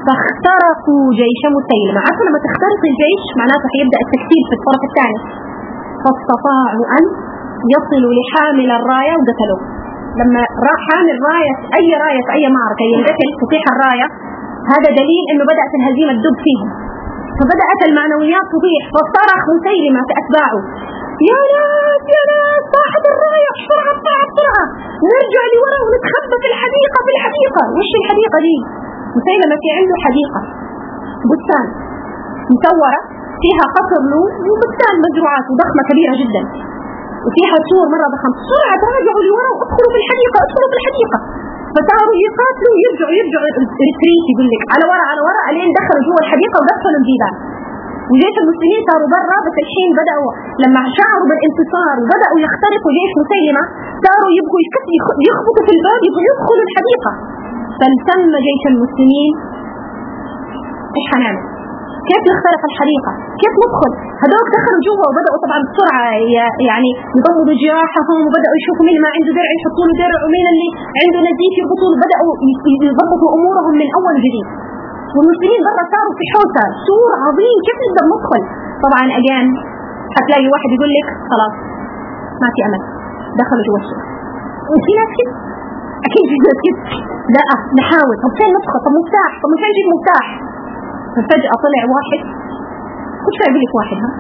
فاخترقوا جيش مسيلمة. عارفة لما تخترق الجيش معناته حيبدأ التكتيل في الطرف الثاني، فاستطاعوا أن يصلوا لحامل الراية وقتلوه. لما راح حامل راية أي راية في أي معركة ينقتل تطيح الراية، هذا دليل أنه بدأت الهزيمة تدب فيهم، فبدأت المعنويات تطيح. فصرخ مسيلمة في أتباعه: يا ناس يا ناس، طاحت الراية بسرعة بسرعة بسرعة، نرجع لورا ونتخبى في الحديقة في الحديقة. وش الحديقة دي؟ مسيلمة في عنده حديقة بستان مصورة فيها قصر له وبستان مزروعات وضخمة كبيرة جدا وفيها سور مرة ضخم. بسرعة تراجعوا لورا وادخلوا في الحديقة ادخلوا في الحديقة. فصاروا يقاتلوا يرجعوا يرجعوا ريتريت يقول لك على ورا على ورا الين دخلوا جوا الحديقة وقفلوا البيبان. وجيش المسلمين صاروا برا، بس الحين بدأوا لما شعروا بالانتصار وبدأوا يخترقوا جيش مسيلمة صاروا يبغوا يخبطوا في الباب يبغوا يدخلوا الحديقة. فالتم جيش المسلمين ايش حنعمل؟ كيف نخترق الحديقة؟ كيف ندخل؟ هذول دخلوا جوا وبدأوا طبعا بسرعة يعني يضمدوا جراحهم وبدأوا يشوفوا مين ما عنده درع يحطوا له درع ومين اللي عنده نزيف يربطوا له، بدأوا يضبطوا أمورهم من أول جديد. والمسلمين برا صاروا في حوسة، سور عظيم كيف نقدر ندخل؟ طبعا أجان هتلاقي واحد يقول لك خلاص ما في أمل، دخلوا جوا السور. وفي ناس كده أكيد في ناس كده لا نحاول، طب فين ندخل؟ طب مفتاح، طب مش هنجيب مفتاح. ففجأة طلع واحد، كل شوي يقول لك واحد، ها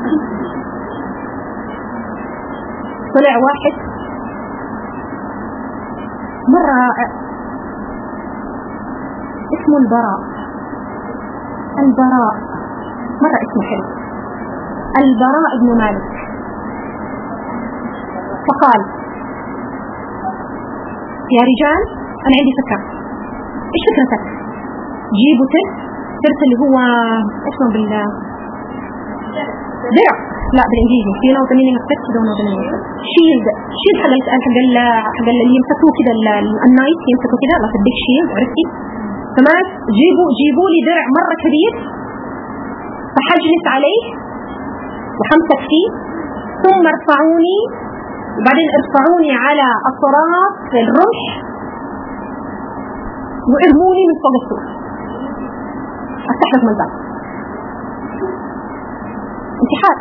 طلع واحد مرة اسمه البراء. البراء مرة اسمه حلو، البراء بن مالك. فقال: يا رجال أنا عندي فكرة. إيش فكرتك؟ جيبوا ترس، ترس اللي هو اسمه بال درع، لا بالإنجليزي في نوع ثمانية مكتب كده ونوع ثمانية شيلد، شيلد حق ال حق ال حق اللي يمسكوه كده النايت يمسكوه كده، الله تديك شيلد، عرفتي؟ تمام. جيبوا جيبوا لي درع مرة كبير فحجلس عليه وحمسك فيه، ثم ارفعوني، وبعدين ارفعوني على أطراف الرمح وارموني من فوق السور، افتح لكم الباب. انتحار.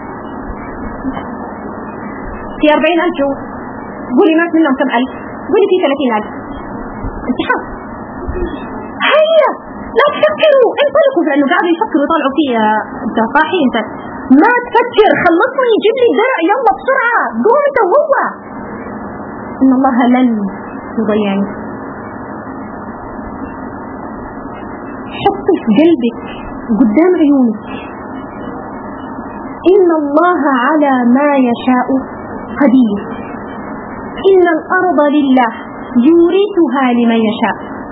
في أربعين ألف جوا، قولي مات منهم كم ألف؟ قولي في ثلاثين ألف. انتحار. هيا لا تفكروا انطلقوا، لأنه قاعدوا يفكروا يطلعوا فيه. انت صاحي انت، ما تفكر، خلصني جيب لي درع يلا بسرعة، قوم انت وهو، إن الله لن يضيعني. حط في قلبك قدام عيونك إن الله على ما يشاء قدير، إن الأرض لله يورثها لمن يشاء،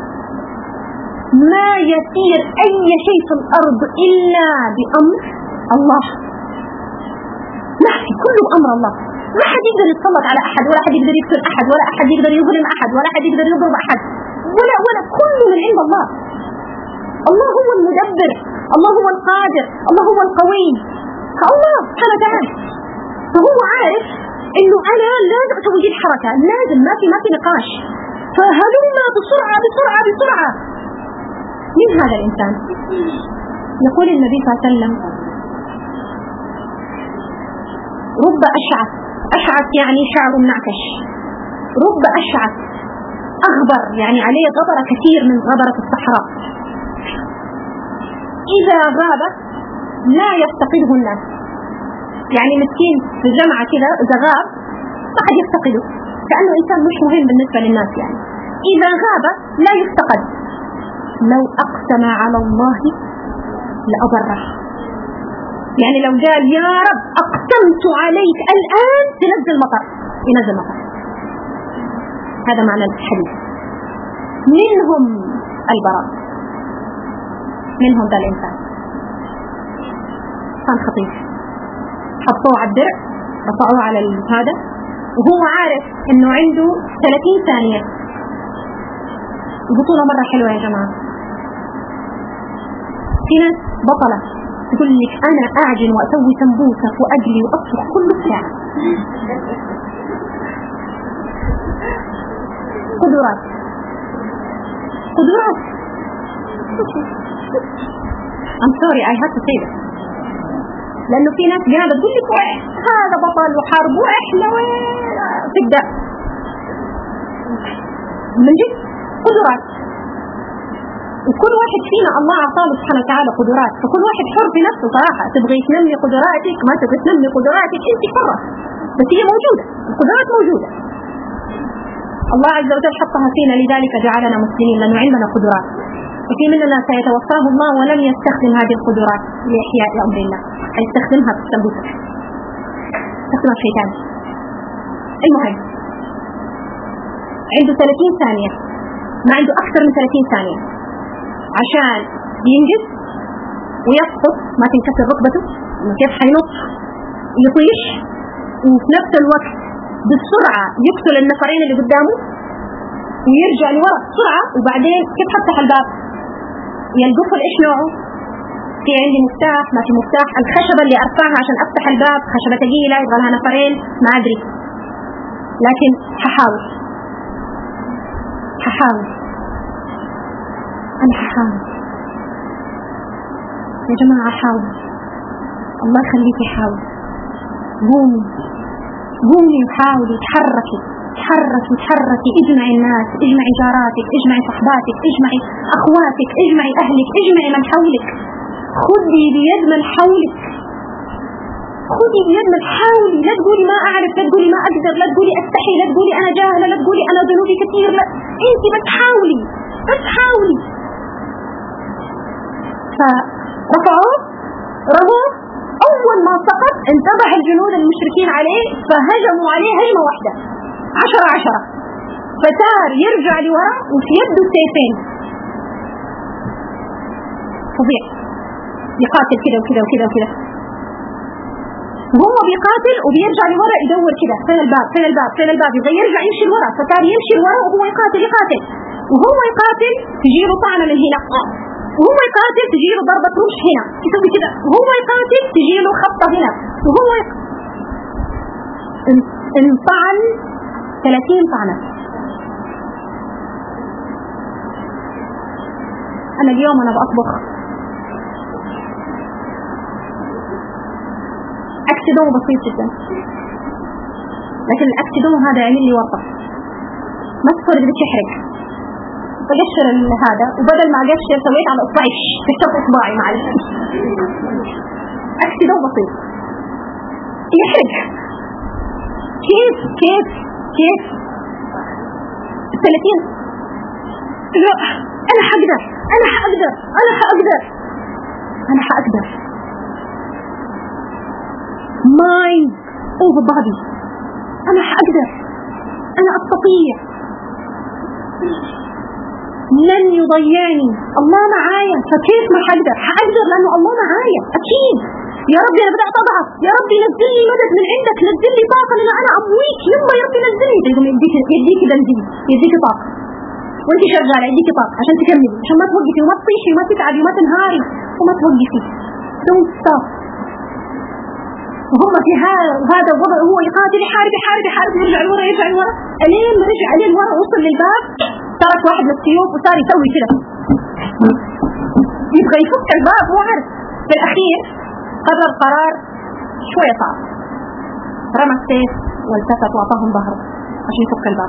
ما يصير أي شيء في الأرض إلا بأمر الله، ما في كله بأمر الله. ما حد يقدر يتسلط على أحد، ولا حد يقدر يقتل أحد، ولا أحد يقدر يظلم أحد، ولا حد يقدر يضرب أحد، ولا ولا كله من عند الله. الله هو المدبر، الله هو القادر، الله هو القوي، الله سبحانه وتعالى. فهو عارف إنه أنا لازم أسوي دي الحركة، لازم، ما في ما في نقاش. فهلما بسرعة بسرعة بسرعة. من هذا الإنسان؟ يقول النبي صلى الله عليه وسلم: رب أشعث، أشعث يعني شعر منعكش، رب أشعث أغبر يعني عليه غبرة كثير من غبرة الصحراء، إذا غاب لا يفتقده الناس. يعني مسكين في الجامعة كذا إذا غاب ما حد يفتقده، كأنه إنسان مش مهم بالنسبة للناس. يعني إذا غاب لا يفتقد. لو أقسم على الله لأبره، يعني لو قال يا رب أقسمت عليك الآن تنزل مطر، ينزل مطر. هذا معنى الحديث. منهم البراء، منهم ذا الإنسان كان خطير. حطوه على الدرع، رفعوه على هذا، وهو عارف إنه عنده ثلاثين ثانية. البطولة مرة حلوة يا جماعة. في ناس بطلة تقول لك أنا أعجن وأسوي سمبوسة وأجلي وأطبخ كل ساعة. قدرات قدرات I'm sorry I have to say that. لأنه في ناس قاعدة تقول لك هذا بطل وحرب وإحنا تبدأ من جد قدرات، وكل واحد فينا الله أعطاه سبحانه وتعالى قدرات، فكل واحد حر في نفسه صراحة. تبغي تنمي قدراتك ما تبغي تنمي قدراتك أنت حرة، بس هي موجودة، القدرات موجودة. الله عز وجل حطها فينا لذلك جعلنا مسلمين لأنه عندنا قدرات، وفي مننا سيتوفاه الله ولم يستخدم هذه القدرات لإحياء أمر الله، يستخدمها في التنبوت، يستخدمها في ثاني. المهم عنده ثلاثين ثانية، ما عنده أكثر من ثلاثين ثانية عشان ينجز ويسقط، ما تنكسر ركبته، كيف حينط يطيش، وفي نفس الوقت بالسرعة يقتل النفرين اللي قدامه ويرجع لورا بسرعة. وبعدين كيف حفتح الباب؟ يلقفل إيش نوعه؟ في عندي مفتاح، ما في مفتاح، الخشبة اللي أرفعها عشان أفتح الباب خشبة ثقيلة يبغى لها نفرين، ما أدري، لكن ححاول ححاول أنا ححاول يا جماعة، حاول، الله يخليك حاول، قومي قومي وحاولي، تحركي تحركي تحركي، اجمعي الناس، اجمعي جاراتك، اجمعي صحباتك، اجمعي أخواتك، اجمعي أهلك، اجمعي من حولك، خذي بيد من حولك، خذي بيد من حولي. لا تقولي ما أعرف، لا تقولي ما أقدر، لا تقولي أستحي، لا تقولي أنا جاهلة، لا تقولي أنا ذنوبي كثير، لا، أنت بس حاولي بس حاولي. فرفعوه رهو، أول ما سقط انتبه الجنود المشركين عليه فهجموا عليه هجمة واحدة عشرة عشرة، فصار يرجع لوراء وفي يده سيفين، فظيع، يقاتل كده وكده وكده وكده، وهو بيقاتل وبيرجع لوراء يدور كده فين الباب فين الباب فين الباب، يبغى يرجع يمشي لوراء، فصار يمشي لوراء وهو يقاتل يقاتل وهو يقاتل تجيله طعنة من هنا، وهو يقاتل تجيله ضربة رمش هنا، يسوي كده، وهو يقاتل تجيله خبطة هنا، وهو يق... انطعن ثلاثين طعنة. أنا اليوم أنا بأطبخ أكسدون بسيط جدا، لكن الأكسدون هذا يعمل لي ورطة، ما تصير بدك تحرق، فقشر هذا، وبدل ما قشر سويت على إصبعي كشف إصبعي معلش، أكسدون بسيط يحرق. كيف كيف كيف الثلاثين؟ لا أنا حقدر أنا حقدر أنا حقدر أنا حقدر mind over body، أنا حقدر، أنا أستطيع، لن يضيعني، الله معايا، فكيف ما حقدر؟ حقدر لأنه الله معايا أكيد. يا ربي أنا بدأت أضعف، يا ربي نزل لي مدد من عندك، نزل لي طاقة لأن أنا أمويك، يما يا ربي نزل لي، يقوم يديك يديك بنزين، يديك طاقة، وأنت شغالة يديك طاقة عشان تكملي، عشان ما توقفي وما تطيشي وما تتعبي وما تنهاري وما توقفي. don't stop. وهم في هذا الوضع، هو يقاتل يحارب يحارب يحارب يرجع لورا يرجع لورا، ألين ما رجع عليه لورا وصل للباب، ترك واحد من السيوف وصار يسوي كده، يبغى يفك الباب، هو عارف. في الأخير قرر قرار شوية صعب، رمى السيف والتفت وأعطاهم ظهره عشان يفك الباب،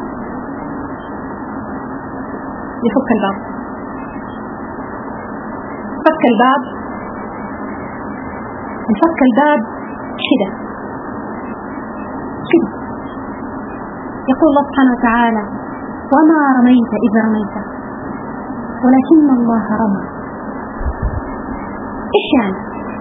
يفك الباب، فك الباب، يفك الباب كده كده. يقول الله سبحانه وتعالى: وما رميت إذ رميت ولكن الله رمى. إيش يعني؟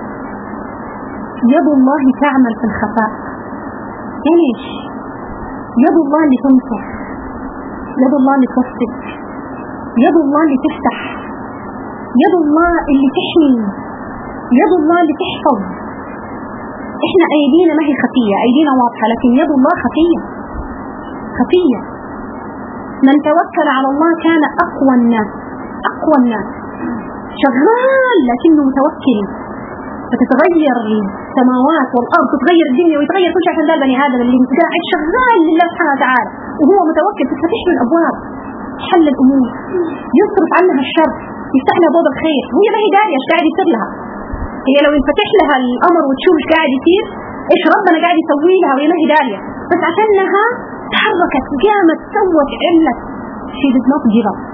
يد الله تعمل في الخفاء، يعني إيش؟ يد الله اللي تنصر، يد الله اللي توفق، يد الله اللي تفتح، يد الله اللي تحمي، يد الله اللي تحفظ. إحنا أيدينا ما هي خفية، أيدينا واضحة، لكن يد الله خفية خفية. من توكل على الله كان أقوى الناس، أقوى الناس، شغال لكنه متوكل، فتتغير السماوات والأرض، تتغير الدنيا ويتغير كل شيء عشان ذا البني آدم اللي قاعد شغال لله سبحانه وتعالى وهو متوكل، تفتح له الأبواب، حل الأمور، يصرف عنها الشر، يفتح لها باب الخير، هي ما هي دارية ايش قاعد يصير لها. هي لو انفتح لها الامر وتشوف ايش قاعد يصير، ايش ربنا قاعد يسوي لها وهي ما هي دارية، بس عشانها تحركت قامت سوت عملت she did not give up.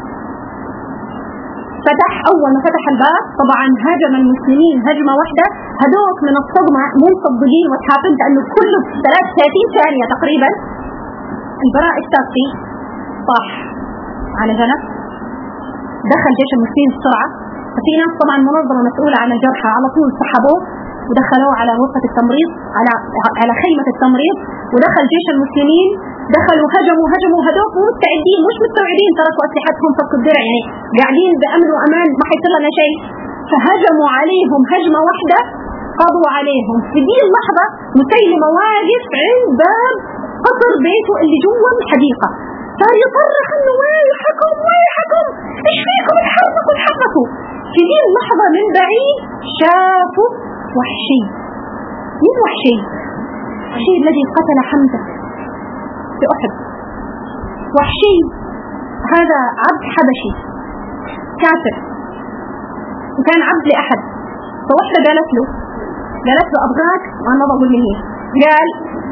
فتح أول ما فتح الباب طبعا هجم المسلمين هجمة واحدة، هدوك من الصدمة منصدقين وتحافظ لأنه كله ثلاثين ثانية تقريبا. البراء التاقي طاح على جنب، دخل جيش المسلمين بسرعة، ففي ناس طبعا منظمة مسؤولة عن الجرحى على طول سحبوه ودخلوه على غرفة التمريض، على على خيمة التمريض، ودخل جيش المسلمين دخلوا هجموا هجموا هدوك مستعدين مش مستوعبين، تركوا أسلحتهم فكوا الدرع، يعني قاعدين بأمن وأمان ما حيصير لنا شيء، فهجموا عليهم هجمة واحدة قضوا عليهم. في دي اللحظة مسيلمة واقف عند باب قصر بيته اللي جوا الحديقة، صار يصرخ انه ويحكم ويحكم ايش فيكم اتحركوا اتحركوا. في دي اللحظة من بعيد شافوا وحشي. مين وحشي؟ وحشي الذي قتل حمزة في أحد. وحشي هذا عبد حبشي كافر وكان عبد لأحد، فوحدة قالت له قالت له أبغاك، وأنا بقول مني قال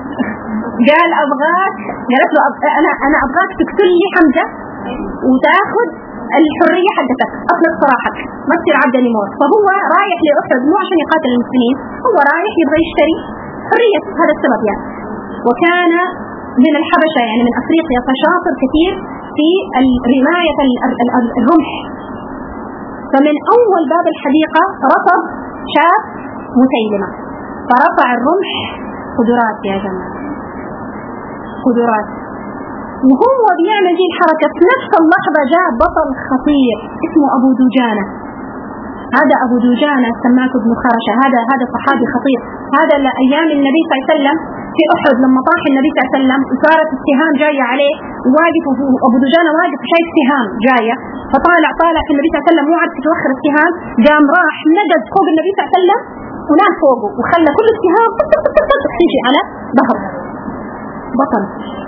قال أبغاك قالت له أب... أنا أنا أبغاك تقتل لي حمزة وتأخذ الحرية حقتك، أطلق سراحك ما تصير عبد لمور. فهو رايح لأحد مو عشان يقاتل المسلمين، هو رايح يبغى يشتري حرية، هذا السبب يعني. وكان من الحبشة يعني من أفريقيا، فشاطر كثير في رماية الرمح. فمن أول باب الحديقة رفض شاف مسيلمة فرفع الرمح. قدرات يا جماعة، قدرات. وهو بيعمل دي الحركة في نفس اللحظة جاء بطل خطير اسمه أبو دجانة. هذا أبو دجانة سماك بن خرشة، هذا هذا صحابي خطير. هذا أيام النبي صلى الله عليه وسلم في أحد لما طاح النبي صلى الله عليه وسلم وصارت السهام جاية عليه، واقف أبو دجانة واقف شايف سهام جاية، فطالع طالع في النبي صلى الله عليه وسلم مو عارف يتوخر السهام، قام راح نقز فوق النبي صلى الله عليه وسلم ونام فوقه وخلى كل السهام تمشي على ظهره. بطل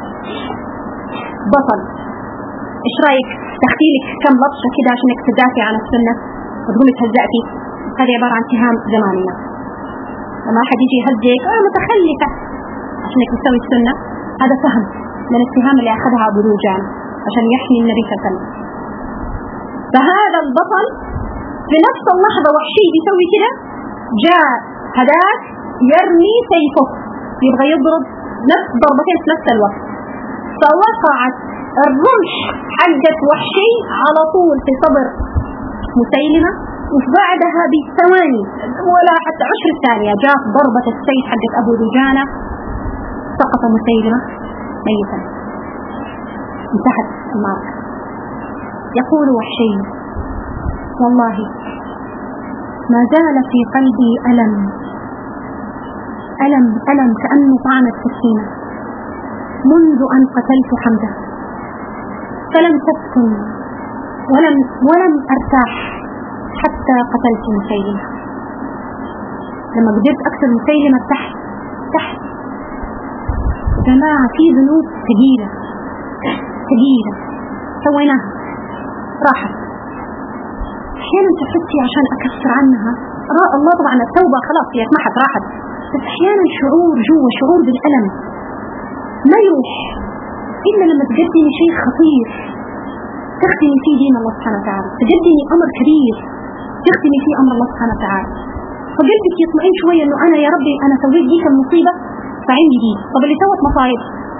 بطل. ايش رايك تخيلك كم لطشة كده عشانك تدافع عن السنة وتقولي تهزأتي؟ هذه عبارة عن سهام زمانية، لما أحد يجي يهزك اه متخلفة عشانك تسوي السنة، هذا فهم من السهام اللي أخذها أبو دجانة عشان يحمي النبي صلى الله عليه وسلم. فهذا البطل في نفس اللحظة وحشي بيسوي كده، جاء هداك يرمي سيفه يبغى يضرب نفس ضربتين في نفس الوقت، فوقعت الرمح حقت وحشي على طول في صدر مسيلمة، وبعدها بثواني ولا حتى عشر ثانية جاءت ضربة السيف حقت أبو دجانة، سقط مسيلمة ميتا، انتهت المعركة. يقول وحشي والله ما زال في قلبي ألم ألم ألم كأنه طعنت سكينة منذ أن قتلت حمزة، فلم تسكن ولم ولم أرتاح حتى قتلت مسيلمة. لما قدرت أكثر مسيلمة تحت تحت جماعة في ذنوب ثقيلة ثقيلة سويناها راحت. أحيانا تحسي عشان أكفر عنها الله طبعا التوبة خلاص هي اتمحت راحت، بس أحيانا شعور جوا شعور بالألم ما يروح إلا لما تقدمي شيء خطير تخدمي فيه دين الله سبحانه وتعالى، تقدمي أمر كبير تخدمي فيه أمر الله سبحانه وتعالى، فقلبك يطمئن شوية إنه أنا يا ربي أنا سويت ديك المصيبة فعندي دي. طب اللي سوت مصايب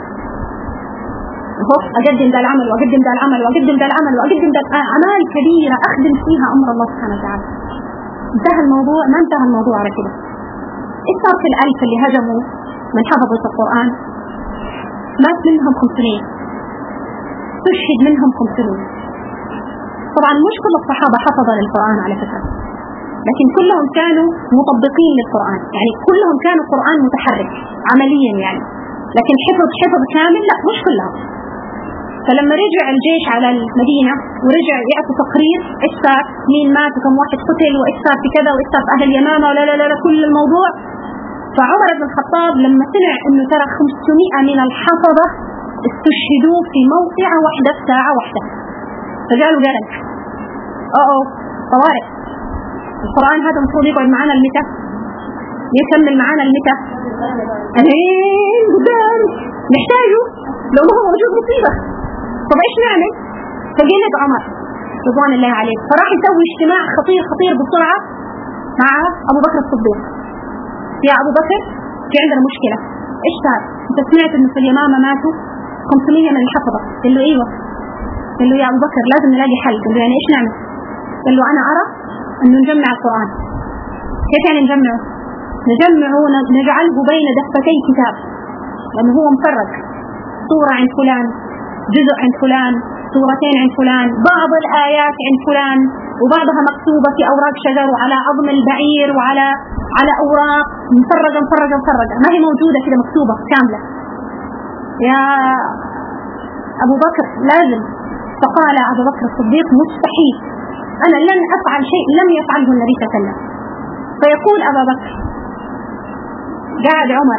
أقدم ذا العمل وأقدم ذا العمل وأقدم ذا العمل وأقدم ذا أعمال كبيرة أخدم فيها أمر الله سبحانه وتعالى. انتهى الموضوع؟ ما انتهى الموضوع على كده. إيش صار في الألف اللي هجموا من حفظة القرآن؟ مات منهم خمسمائة، تشهد منهم خمسمائة. طبعا مش كل الصحابة حفظوا للقرآن على فكرة، لكن كلهم كانوا مطبقين للقرآن، يعني كلهم كانوا قرآن متحرك عمليا يعني، لكن حفظ حفظ كامل لا مش كلهم. فلما رجع الجيش على المدينة ورجع يعطوا تقرير إيش صار، مين مات وكم واحد قتل وإيش صار في كذا وإيش صار في أهل اليمامة ولا لا لا لا كل الموضوع، فعمر بن الخطاب لما سمع إنه ترى خمسمائة من الحفظة استشهدوا في موقعة واحدة في ساعة واحدة، فقالوا قالك أوه طوارئ، القرآن هذا المفروض يقعد معنا المتى؟ يكمل معنا المتى؟ أهين قدام نحتاجه، لو هو موجود مصيبة. طب إيش نعمل؟ فقلت عمر رضوان الله عليه فراح يسوي اجتماع خطير خطير بسرعة مع أبو بكر الصديق. يا أبو بكر في عندنا مشكلة، إيش صار؟ أنت سمعت إنه في اليمامة ماتوا خمسمية من الحفظة؟ قال له إيوه. قال له يا أبو بكر لازم نلاقي حل. قال له يعني إيش نعمل؟ قال له أنا أرى إنه نجمع القرآن. كيف يعني نجمعه؟ نجمعه نجعله بين دفتي كتاب، لأنه هو مفرق، سورة عند فلان، جزء عند فلان، سورتين عند فلان، بعض الآيات عند فلان، وبعضها مكتوبة في أوراق شجر وعلى عظم البعير وعلى على أوراق مفرقة مفرقة مفرقة، ما هي موجودة كده مكتوبة كاملة. يا أبو بكر لازم. فقال أبو بكر الصديق مستحيل، أنا لن أفعل شيء لم يفعله النبي صلى الله عليه وسلم. فيقول أبو بكر قاعد عمر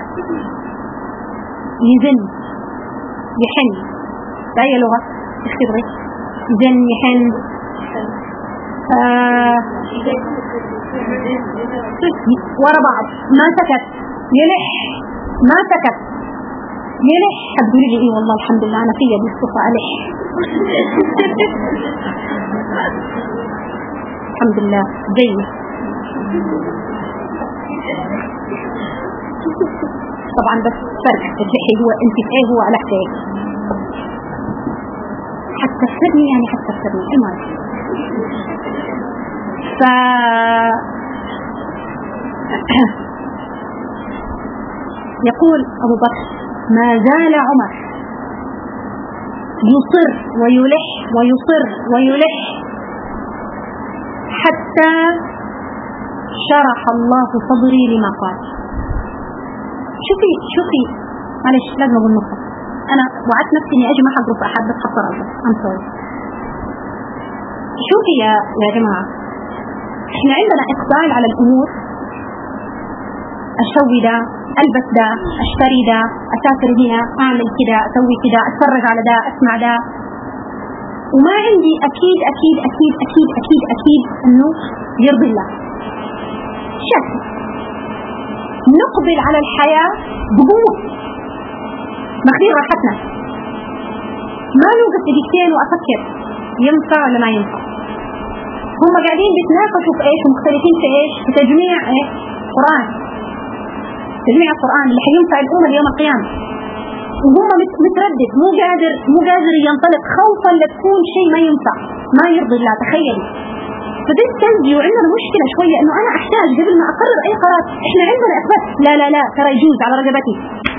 يزن يحن بأي لغة اختبري يزن يحن آه ورا بعض، ما سكت، يلح ما سكت، يلح. حبولي لي إيه والله الحمد لله أنا فيها بالصفة ألح الحمد لله زي طبعا بس فرق ترجحي هو انت في ايه هو على ايه حتى تفرني يعني حتى تفرني المهم. ف يقول أبو بكر ما زال عمر يصر ويلح ويصر ويلح حتى شرح الله صدري لما قال. شوفي شوفي معلش لازم اقول نقطة، انا وعدت نفسي اني اجي ما حضرب احد بس حصر اصلا ام سوري. شوفي يا يا جماعة، احنا عندنا اقبال على الامور، اسوي ده، البس ده، اشتري ده، اسافر هنا، اعمل كده، اسوي كده، اتفرج على ده، اسمع ده، وما عندي اكيد اكيد اكيد اكيد اكيد اكيد انه يرضي الله. شك نقبل على الحياة بقوة مخير راحتنا، ما نوقف دقيقتين وأفكر ينفع ولا ما ينفع. هم قاعدين بيتناقشوا في ايش ومختلفين في ايش؟ في تجميع ايه؟ قرآن، تجميع القرآن اللي حينفع الأمة يوم القيامة، وهم متردد مو قادر مو قادر ينطلق خوفا لتكون شيء ما ينفع ما يرضي الله. تخيلي فدي تنزي وعندنا مشكلة شوية انه انا احتاج قبل ما اقرر اي قرار، احنا عندنا اثبات لا لا لا ترى يجوز على رقبتي.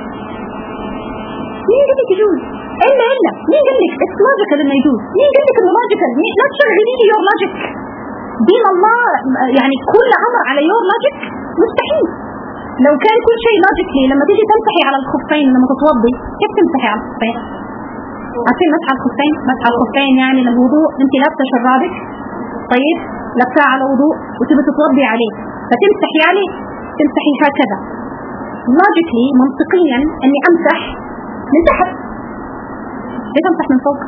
مين قال لك يجوز؟ الا الا مين قال لك اتس لوجيكال انه يجوز؟ مين قال لك انه لوجيكال؟ لا تشغلي لي يور لوجيك، دين الله يعني كل امر على يور لوجيك مستحيل. لو كان كل شيء لوجيكلي لما تيجي تمسحي على الخفين لما تتوضي كيف تمسحي على الخفين؟ عارفين مسح الخفين؟ مسح الخفين يعني للوضوء انت لابسه شرابك طيب لابسه على وضوء وتبي تتوضي عليه فتمسحي عليه، تمسحي هكذا لوجيكلي منطقيا اني امسح من تحت، ليه امسح من فوق؟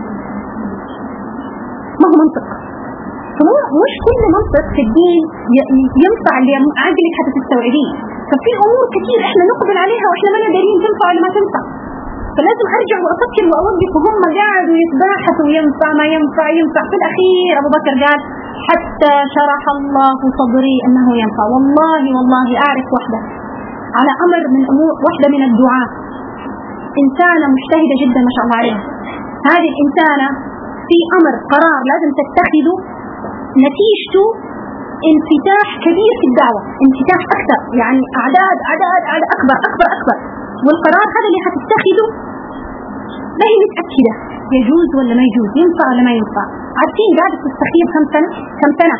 ما هو منطق. مش كل منطق في الدين ينفع اللي عقلك حتى تستوعبيه. ففي امور كثير احنا نقبل عليها واحنا ما ندرين تنفع ولا ما تنفع، فلازم ارجع وافكر واوقف. وهم قاعدوا يتباحثوا ينفع ما ينفع ينفع. في الاخير ابو بكر قال حتى شرح الله صدري انه ينفع. والله والله اعرف واحده على امر من امور، واحده من الدعاة انسانه مجتهده جدا ما شاء الله عليها. هذه الانسانه في امر قرار لازم تتخذه نتيجته انفتاح كبير في الدعوة، انفتاح أكثر، يعني أعداد أعداد أعداد أكبر أكبر أكبر. والقرار هذا اللي حتتخذه لا هي متأكدة يجوز ولا ما يجوز، ينفع ولا ما ينفع. عارفين قاعدة تستخير كم سنة؟ كم سنة؟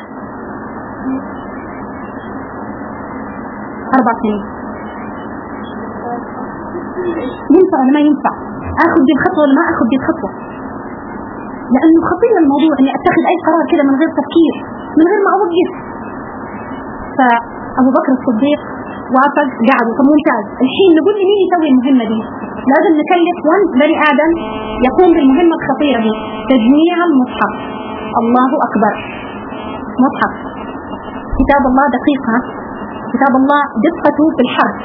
أربع سنين. ينفع ولا ما ينفع؟ أخذ دي الخطوة ولا ما أخذ دي الخطوة؟ لأنه خطير الموضوع أني أتخذ أي قرار كده من غير تفكير من غير ما أوقف. فأبو بكر الصديق وافق قعدوا. طب ممتاز، الحين نقول لي مين يسوي المهمة دي؟ لازم نكلف ون بني آدم يقوم بالمهمة الخطيرة دي، تجميع المصحف. الله أكبر. مصحف كتاب الله دقيق، كتاب الله دقته في الحرف،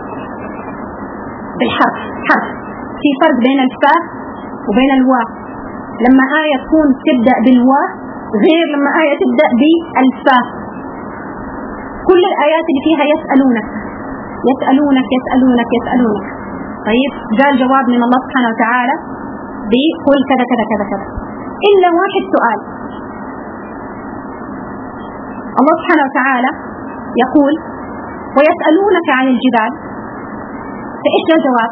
بالحرف حرف. في فرق بين الفاء وبين الواو. لما آية تكون تبدأ بالواو غير لما آية تبدأ بالفاء. كل الآيات اللي فيها يسألونك يسألونك يسألونك يسألونك. طيب جاء الجواب من الله سبحانه وتعالى بقول كذا كذا كذا كذا، إلا واحد سؤال. الله سبحانه وتعالى يقول ويسألونك عن الجبال، فإيش الجواب؟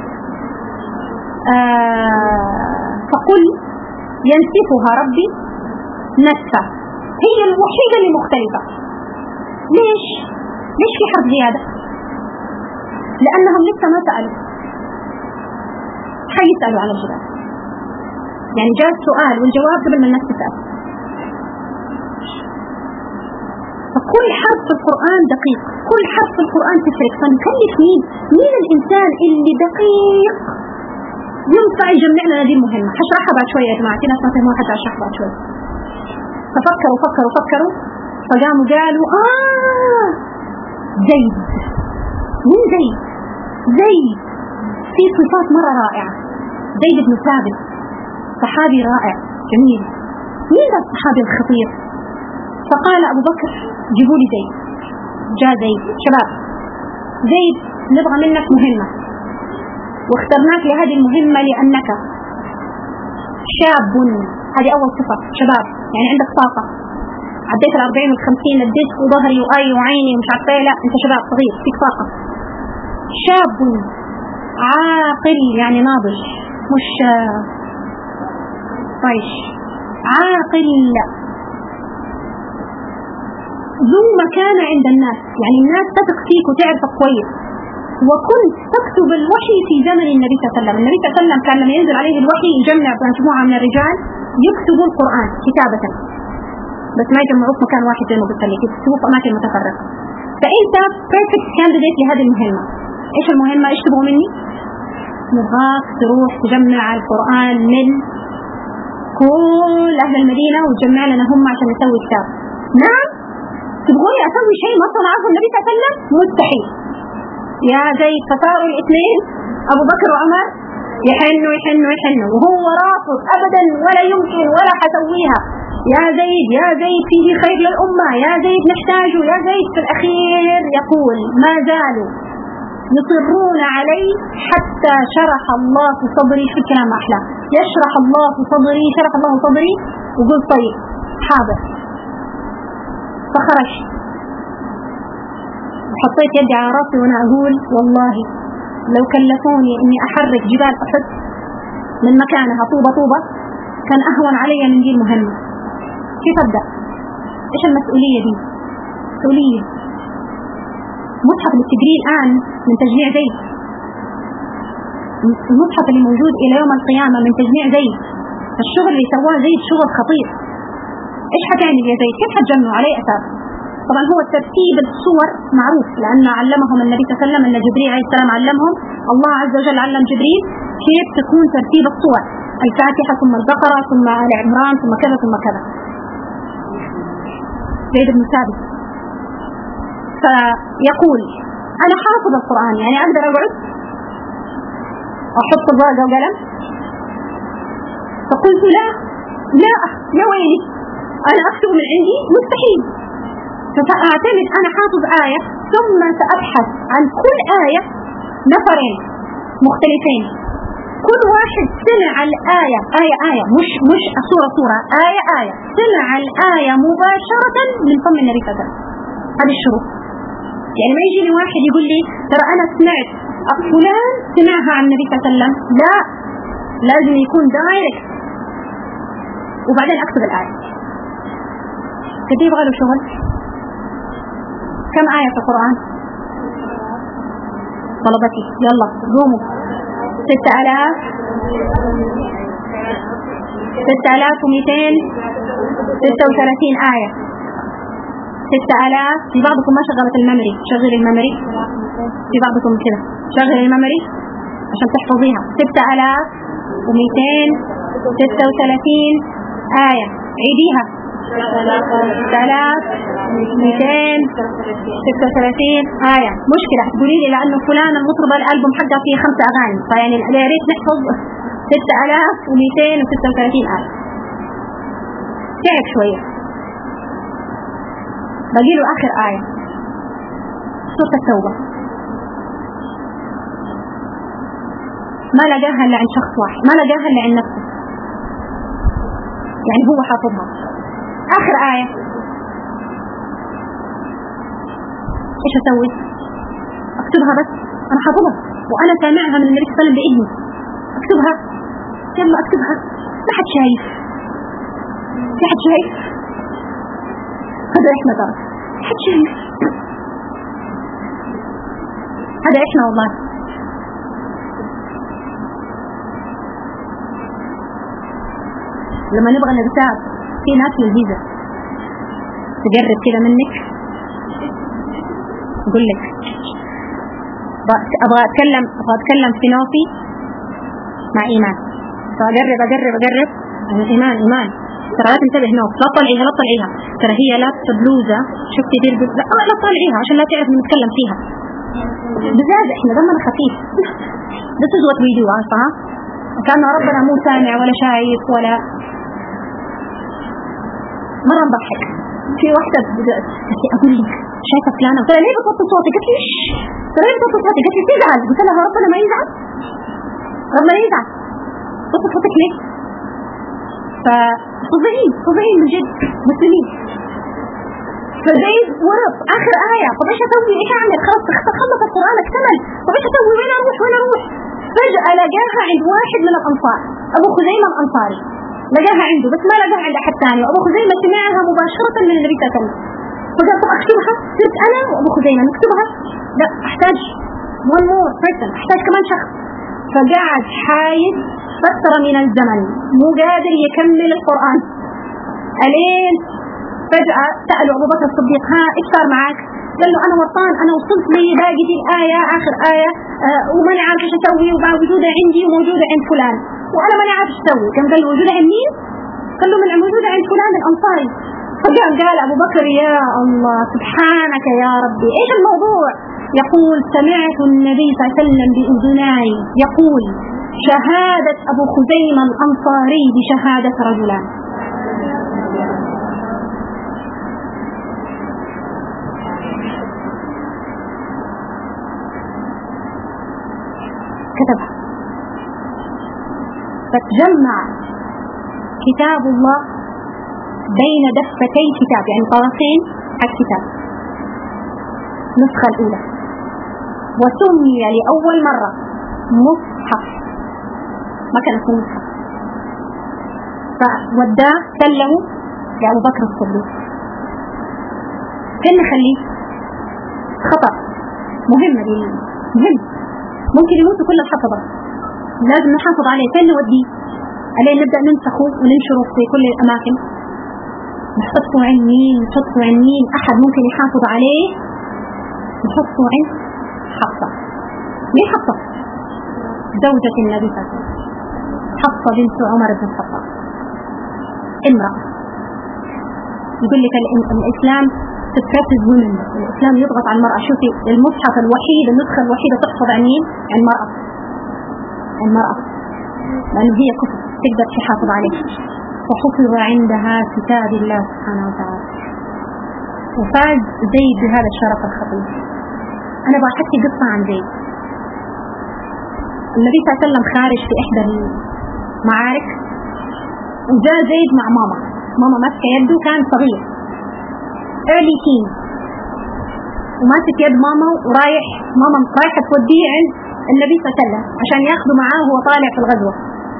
آه فقل ينسفها ربي نسفا. هي الوحيدة اللي مختلفة. ليش؟ ليش في حرف زيادة؟ لأنهم لسه ما سألوا، حيسألوا عن الجبال. يعني جاء السؤال والجواب قبل ما الناس تسأل. فكل حرف في القرآن دقيق، كل حرف في القرآن تفرق. فنكلف مين؟ مين الإنسان اللي دقيق ينفع يجمع لنا هذه المهمة؟ هشرحها بعد شوية يا جماعة، في ناس ما فهموها حتى أشرح بعد شوية. ففكروا فكروا فكروا فقاموا قالوا آه زيد. مين زيد؟ زيد في صفات مرة رائعة. زيد بن ثابت صحابي رائع جميل. مين ذا الصحابي الخطير؟ فقال أبو بكر جيبوا لي زيد. جاء زيد. شباب زيد نبغى منك مهمة، واخترناك لهذه المهمة لأنك شاب. هذه أول صفة. شباب يعني عندك طاقة، عديت الأربعين والخمسين، الديسك وظهري وآي وعيني ومش عارفة. لا أنت شباب صغير فيك طاقة. شاب عاقل يعني ناضج، مش طيش. عاقل ذو مكانة عند الناس، يعني الناس تثق فيك وتعرفك كويس. وكنت تكتب الوحي في زمن النبي صلى الله عليه وسلم. النبي صلى الله عليه وسلم كان لما ينزل عليه الوحي يجمع مجموعة من الرجال يكتبوا القرآن كتابة، بس ما يجمعوه في مكان واحد زي ما قلت لك، يكتبوه في أماكن متفرقة. فأنت بيرفكت كانديديت لهذه المهمة. إيش المهمة؟ إيش تبغوا مني؟ نبغاك تروح تجمع القرآن من كل أهل المدينة وتجمع لنا هم عشان نسوي كتاب. نعم تبغوني أسوي شيء ما صنعه النبي صلى الله عليه وسلم؟ مستحيل يا زيد. فصاروا الاثنين أبو بكر وعمر يحنوا يحنوا يحنوا وهو رافض أبدا ولا يمكن ولا حسويها. يا زيد يا زيد فيه خير للأمة، يا زيد نحتاجه، يا زيد. في الأخير يقول ما زالوا يصرون علي حتى شرح الله صدري. في الكلام أحلى، يشرح الله صدري، شرح الله صدري. وقلت طيب حاضر. فخرج وحطيت يدي على راسي وانا اقول والله لو كلفوني اني احرك جبال احد من مكانها طوبة طوبة كان اهون علي من دي المهمة. كيف ابدأ؟ ايش المسؤولية دي؟ مسؤولية مصحف اللي بتجريه الان من تجميع زيد، المصحف اللي موجود الى يوم القيامة من تجميع زيد. الشغل اللي سواه زيد شغل خطير. ايش حتعمل يا زيد؟ كيف حتجمعوا عليه اساس؟ طبعا هو ترتيب الصور معروف، لأن علمهم النبي صلى الله عليه وسلم، أن جبريل عليه السلام علمهم، الله عز وجل علم جبريل كيف تكون ترتيب الصور، الفاتحة ثم البقرة ثم آل عمران ثم كذا ثم كذا. زيد بن ثابت فيقول أنا حافظ القرآن، يعني أقدر أقعد أحط ورقة وقلم؟ فقلت لا لا يا ويلي أنا أكتب من عندي مستحيل. فسأعتمد أنا حافظ آية ثم سأبحث عن كل آية نفرين مختلفين، كل واحد سمع الآية آية آية مش مش صورة صورة آية آية، سمع الآية مباشرة من فم النبي صلى الله عليه وسلم. هذه الشروط. يعني ما يجيني واحد يقول لي ترى أنا سمعت فلان سمعها عن النبي صلى الله عليه وسلم، لا، لازم يكون دايركت وبعدين أكتب الآية. كده يبغى له شغل. كم آية في القرآن؟ طلبتي يلا قوموا. ستة آلاف ستة آلاف ومئتين ستة وثلاثين آية. ستة آلاف. في بعضكم ما شغلت الميموري، شغل الميموري. في بعضكم كده شغل الميموري عشان تحفظيها. ستة آلاف ومئتين ستة وثلاثين آية. عيديها. ثلاث مئتين ستة وثلاثين آية. مشكلة تقولي لي لأنه فلان المطرب الألبوم حقه فيه خمسة أغاني، فيعني يا ريت نحفظ ستة آلاف ومئتين وستة وثلاثين آية. تعب شوية. باقي له آخر آية سورة التوبة، ما لقاها إلا عند شخص واحد، ما لقاها إلا عند نفسه، يعني هو حافظها. آخر آية إيش أسوي؟ أكتبها بس، أنا حافظها وأنا سامعها من النبي صلى الله عليه وسلم بإذني، أكتبها. يلا أكتبها، ما حد شايف، ما حد شايف، هذا إحنا ترى، ما حد شايف، هذا إحنا والله. لما نبغى نرتاح في ناس لذيذة تجرب كده منك، أقول لك أبغى أتكلم أبغى أتكلم في نوفي مع إيمان، فأجرب أجرب أجرب إيمان إيمان ترى لا تنتبه نوف، لا تطلعيها لا تطلعيها، ترى هي لابسة بلوزة شفتي دي البلوزة، لا لا تطلعيها عشان لا تعرف نتكلم فيها بزاد، إحنا دمنا خفيف. This is what we do، عارفة؟ كأن ربنا مو سامع ولا شايف ولا مرة نضحك. في واحدة أقول لك شايفة فلانة، قلت لها ليه بتوطي صوتك؟ قالت لي ترى ليه بتوطي صوتك؟ قالت لي تزعل. قلت لها ربنا ما يزعل، ربنا يزعل، بتوطي صوتك ليه؟ ففظيعين فظيعين من جد مسلمين. فزيد ورط آخر آية، طب إيش أسوي؟ إيش أعمل؟ خلاص خلص القرآن اكتمل، طب إيش أسوي؟ وين أروح؟ وين أروح؟ فجأة لقاها عند واحد من الأنصار، أبو خزيمة الأنصاري، لقاها عنده بس ما لقاها عند أحد ثاني، وأبو خزيمة سمعها مباشرة من النبي صلى الله عليه وسلم، فقال طب أكتبها. صرت أنا وأبو خزيمة نكتبها؟ لا، أحتاج one more person، أحتاج كمان شخص. فقعد حايد فترة من الزمن مو قادر يكمل القرآن، ألين فجأة سألوا أبو بكر الصديق ها إيش صار معك؟ قال له أنا ورطان، أنا وصلت لي باقي دي الآية آخر آية آه وماني عارف إيش أسوي، وموجودة عندي وموجودة عند فلان وأنا ماني عارف إيش أسوي. كان قال له موجودة عند مين؟ قال له من موجودة عند فلان الأنصاري. فقال قال أبو بكر يا الله سبحانك يا ربي إيش الموضوع؟ يقول سمعت النبي صلى الله عليه وسلم بأذناي يقول شهادة أبو خزيمة الأنصاري بشهادة رجلان. كتبها، فتجمع كتاب الله بين دفتي كتاب، يعني طرفين الكتاب، النسخة الأولى، وسمي لأول مرة مصحف، ما كان اسمه مصحف، فوداه سلمه لأبو بكر الصديق. كان نخليه خطأ مهمة دي، مهم، ممكن يموتوا كل الحفظة، لازم نحافظ عليه. فين نوديه؟ عليه نبدأ ننسخه وننشره في كل الأماكن، نحطه عند مين؟ نحطه عند مين؟ أحد ممكن يحافظ عليه، نحطه عند حفصة. مين حفصة؟ زوجة النبي صلى الله عليه وسلم، حفصة بنت عمر بن الخطاب، امرأة. يقول لك الإسلام تتركز ومن الإسلام يضغط على المرأة. شوفي المصحف الوحيد، النسخة الوحيدة تحفظ عن مين؟ عن المرأة، المرأة، لأنه هي كفر تقدر تحافظ عليه. وحفظ عندها كتاب الله سبحانه وتعالى، وفاز زيد بهذا الشرف الخطير. أنا بحكي قصة عن زيد. النبي صلى الله عليه وسلم خارج في إحدى المعارك، وجاء زيد مع ماما، ماما ماسكة يده، كان صغير early teen، وماسك يد ماما ورايح، ماما رايحة توديه عند النبي صلى الله عليه وسلم عشان ياخذه معاه وهو طالع في الغزوة.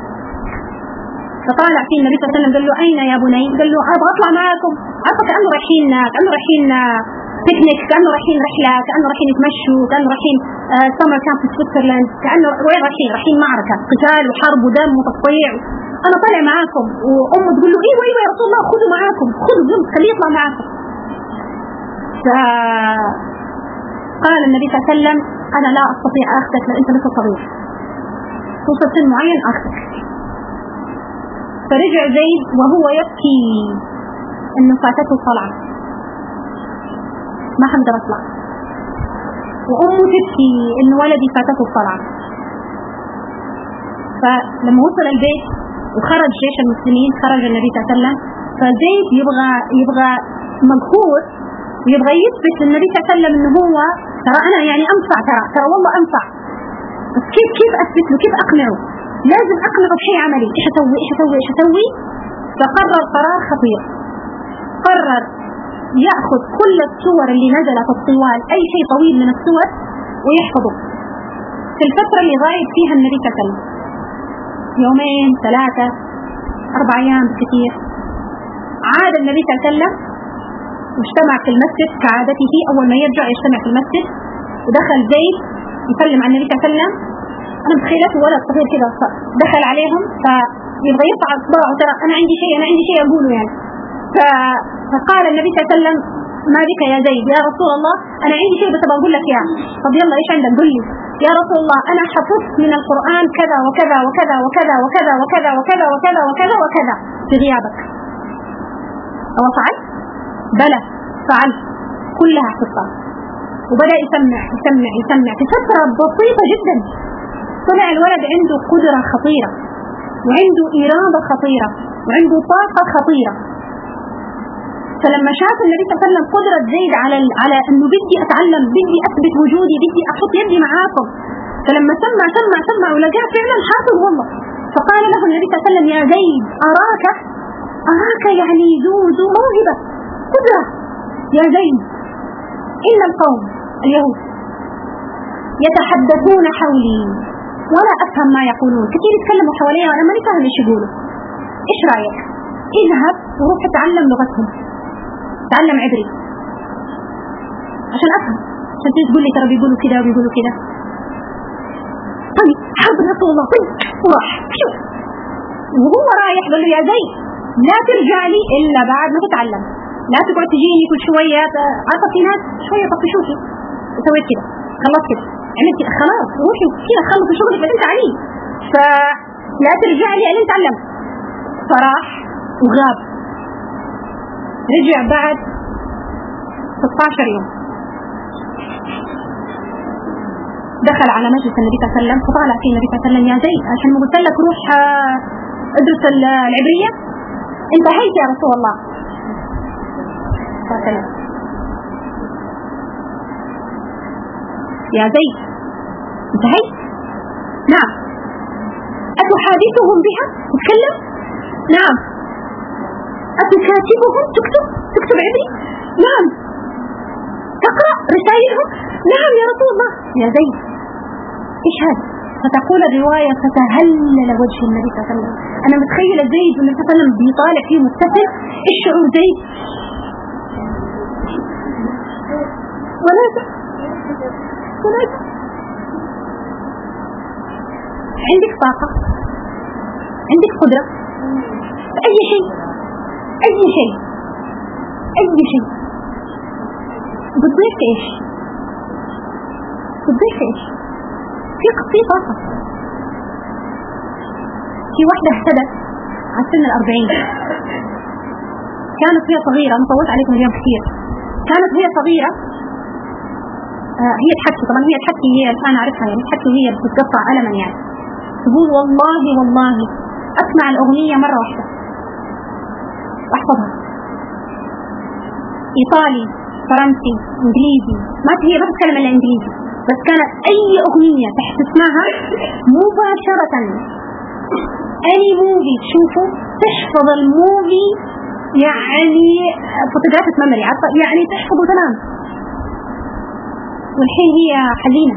فطالع فيه النبي صلى الله عليه وسلم، قال له أين يا بني؟ قال له أبغى أطلع معاكم. عارفة كأنه رايحين كأنه رايحين بيكنيك، كأنه رايحين رحلة، كأنه رايحين يتمشوا، كأنه رايحين سمر كامب في سويسرلاند، كأنه وين رايحين؟ رايحين معركة قتال وحرب ودم وتقطيع. أنا طالع معاكم. وأمه تقول له إيوه إيوه يا رسول الله، خذوا معاكم، خذوا خليه يطلع معاكم. فقال النبي صلى الله عليه وسلم أنا لا أستطيع أخذك لأن أنت لسه صغير، توصل سن معين أخذك. فرجع زيد وهو يبكي انه فاتته الطلعة، ما حقدر اطلع، وامه تبكي انه ولدي فاتته الطلعة. فلما وصل البيت وخرج جيش المسلمين، خرج النبي صلى الله عليه وسلم، فزيد يبغى يبغى مقهور ويبغى يثبت للنبي صلى الله عليه وسلم انه هو ترى انا يعني انفع، ترى ترى والله انفع، بس كيف كيف اثبت له، كيف اقنعه؟ لازم اقنعه بشيء عملي. ايش اسوي ايش اسوي ايش اسوي؟ فقرر قرار خطير، قرر ياخذ كل السور اللي نزلت الطوال، اي شيء طويل من السور، ويحفظه في الفتره اللي غايب فيها النبي صلى الله عليه وسلم، يومين ثلاثه اربع ايام كثير. عاد النبي صلى الله عليه وسلم واجتمع في المسجد كعادته، اول ما يرجع يجتمع في المسجد، ودخل زيد يسلم على النبي صلى الله عليه وسلم. انا متخيلته ولد صغير كده دخل عليهم فيبغى يرفع اصبعه، ترى انا عندي شيء انا عندي شيء اقوله يعني. فقال النبي صلى الله عليه وسلم ما بك يا زيد؟ يا رسول الله انا عندي شيء بس بقول لك اياه. طب يلا ايش عندك؟ قل لي. يا رسول الله انا حفظت من القرآن كذا وكذا وكذا وكذا وكذا وكذا وكذا وكذا وكذا وكذا في غيابك. هو فعل؟ بلى فعل كلها حفظتها. وبدأ يسمع يسمع يسمع في فترة بسيطة جدا. طلع الولد عنده قدرة خطيرة، وعنده إرادة خطيرة، وعنده طاقة خطيرة. فلما شاف النبي صلى الله عليه وسلم قدرة زيد على على انه بدي اتعلم، بدي اثبت وجودي، بدي احط يدي معاكم، فلما سمع سمع سمع ولقاه فعلا حافظ والله، فقال له النبي صلى الله عليه وسلم يا زيد اراك اراك يعني ذو ذو موهبة قدرة يا زيد، ان القوم اليهود يتحدثون حولي ولا افهم ما يقولون، كثير يتكلموا حواليا وانا ماني فاهم ايش يقولوا. ايش رايك؟ اذهب وروح اتعلم لغتهم، تعلم عبري عشان افهم، عشان تيجي تقول لي ترى بيقولوا كذا وبيقولوا كذا. طيب حاضر يا رسول الله. طيب وراح شوف، وهو رايح قال له يا زيد لا ترجع لي الا بعد ما تتعلم، لا تقعد تجيني كل شويه. عارفه في ناس شويه طفشوكي سويت كذا خلصت كذا عملت كذا، خلاص روحي كذا خلصي شغلك اللي انت عليه، فلا ترجع لي الا تعلم. فراح وغاب، رجع بعد ستة عشر يوم، دخل على مجلس النبي صلى الله عليه وسلم، فطالع فيه النبي صلى الله عليه وسلم يا زيد عشان ما قلت لك روح ادرس العبرية انتهيت يا رسول الله. يا زيد انتهيت؟ نعم. أتحادثهم بها؟ تتكلم؟ نعم. أتكاتبهم؟ تكتب؟ تكتب عبري؟ نعم. تقرأ رسائلهم؟ نعم يا رسول الله. يا زيد إيش هذا؟ فتقول الرواية فتهلل وجه النبي صلى الله عليه وسلم. أنا متخيلة زيد والنبي صلى الله عليه وسلم بيطالع فيه مبتسم. إيش شعور زيد؟ ولكن ولكن عندك طاقة، عندك قدرة في أي شيء، أي شيء أي شيء بتضيف إيش؟ بتضيف إيش؟ في في طاقة. في واحدة اهتدت على سن الأربعين، كانت هي صغيرة، أنا طولت عليكم اليوم كثير. كانت هي صغيرة، آه هي تحكي، طبعا هي تحكي، هي الآن أعرفها يعني تحكي وهي بتتقطع ألما يعني. تقول والله والله أسمع الأغنية مرة واحدة وأحفظها، إيطالي فرنسي إنجليزي، ما هي ما تتكلم إلا إنجليزي، بس كانت أي أغنية تحت تسمعها مباشرة، أي موفي تشوفه تحفظ الموفي يعني فوتوغرافة ميموري، يعني تحفظه تمام. والحين هي حزينة،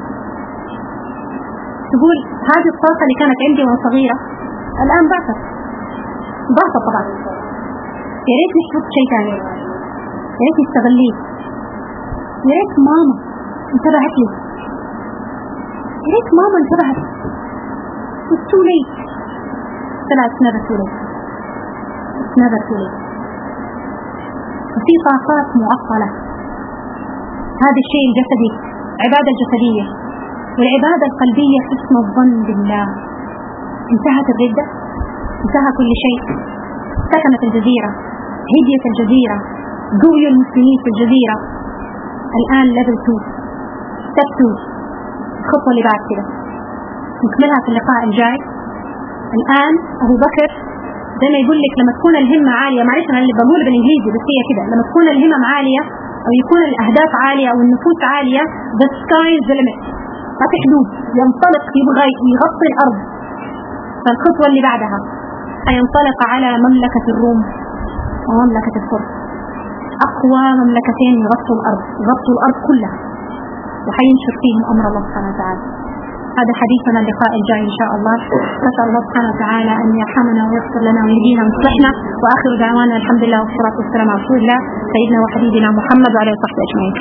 تقول هذه الطاقة اللي كانت عندي وأنا صغيرة الآن ضعفت ضعفت طبعا. يا ريت نحفظ شيء ثاني، يا ريت نستغليه، يا ريت ماما انتبهت لي، يا ريت ماما انتبهت. It's too late. لا it's never too late. It's never too late. وفي طاقات معطلة. هذا الشيء الجسدي، عبادة الجسدية، والعبادة القلبية حسن الظن بالله. انتهت الردة؟ انتهى كل شيء، سكنت الجزيرة، هديت الجزيرة، قوي المسلمين في الجزيرة. الآن ليفل اثنين ستيب اثنين، الخطوة اللي بعد كده نكملها في اللقاء الجاي. الآن أبو بكر زي ما يقول لك لما تكون الهمة عالية، معلش أنا اللي بقول بالإنجليزي بس هي كده، لما تكون الهمم عالية أو يكون الأهداف عالية أو النفوس عالية the sky is the limit، ما في حدود، ينطلق يبغى يغطي الأرض. فالخطوة اللي بعدها سينطلق على مملكة الروم ومملكة الفرس، أقوى مملكتين يغطوا الأرض، يغطوا الأرض كلها، وحينشر فيهم أمر الله سبحانه وتعالى. هذا حديثنا اللقاء الجاي إن شاء الله. نسأل الله سبحانه وتعالى أن يرحمنا ويغفر لنا ويهدينا ويصلحنا، وآخر دعوانا الحمد لله والصلاة والسلام على رسول الله سيدنا وحبيبنا محمد وعلى آله وصحبه أجمعين.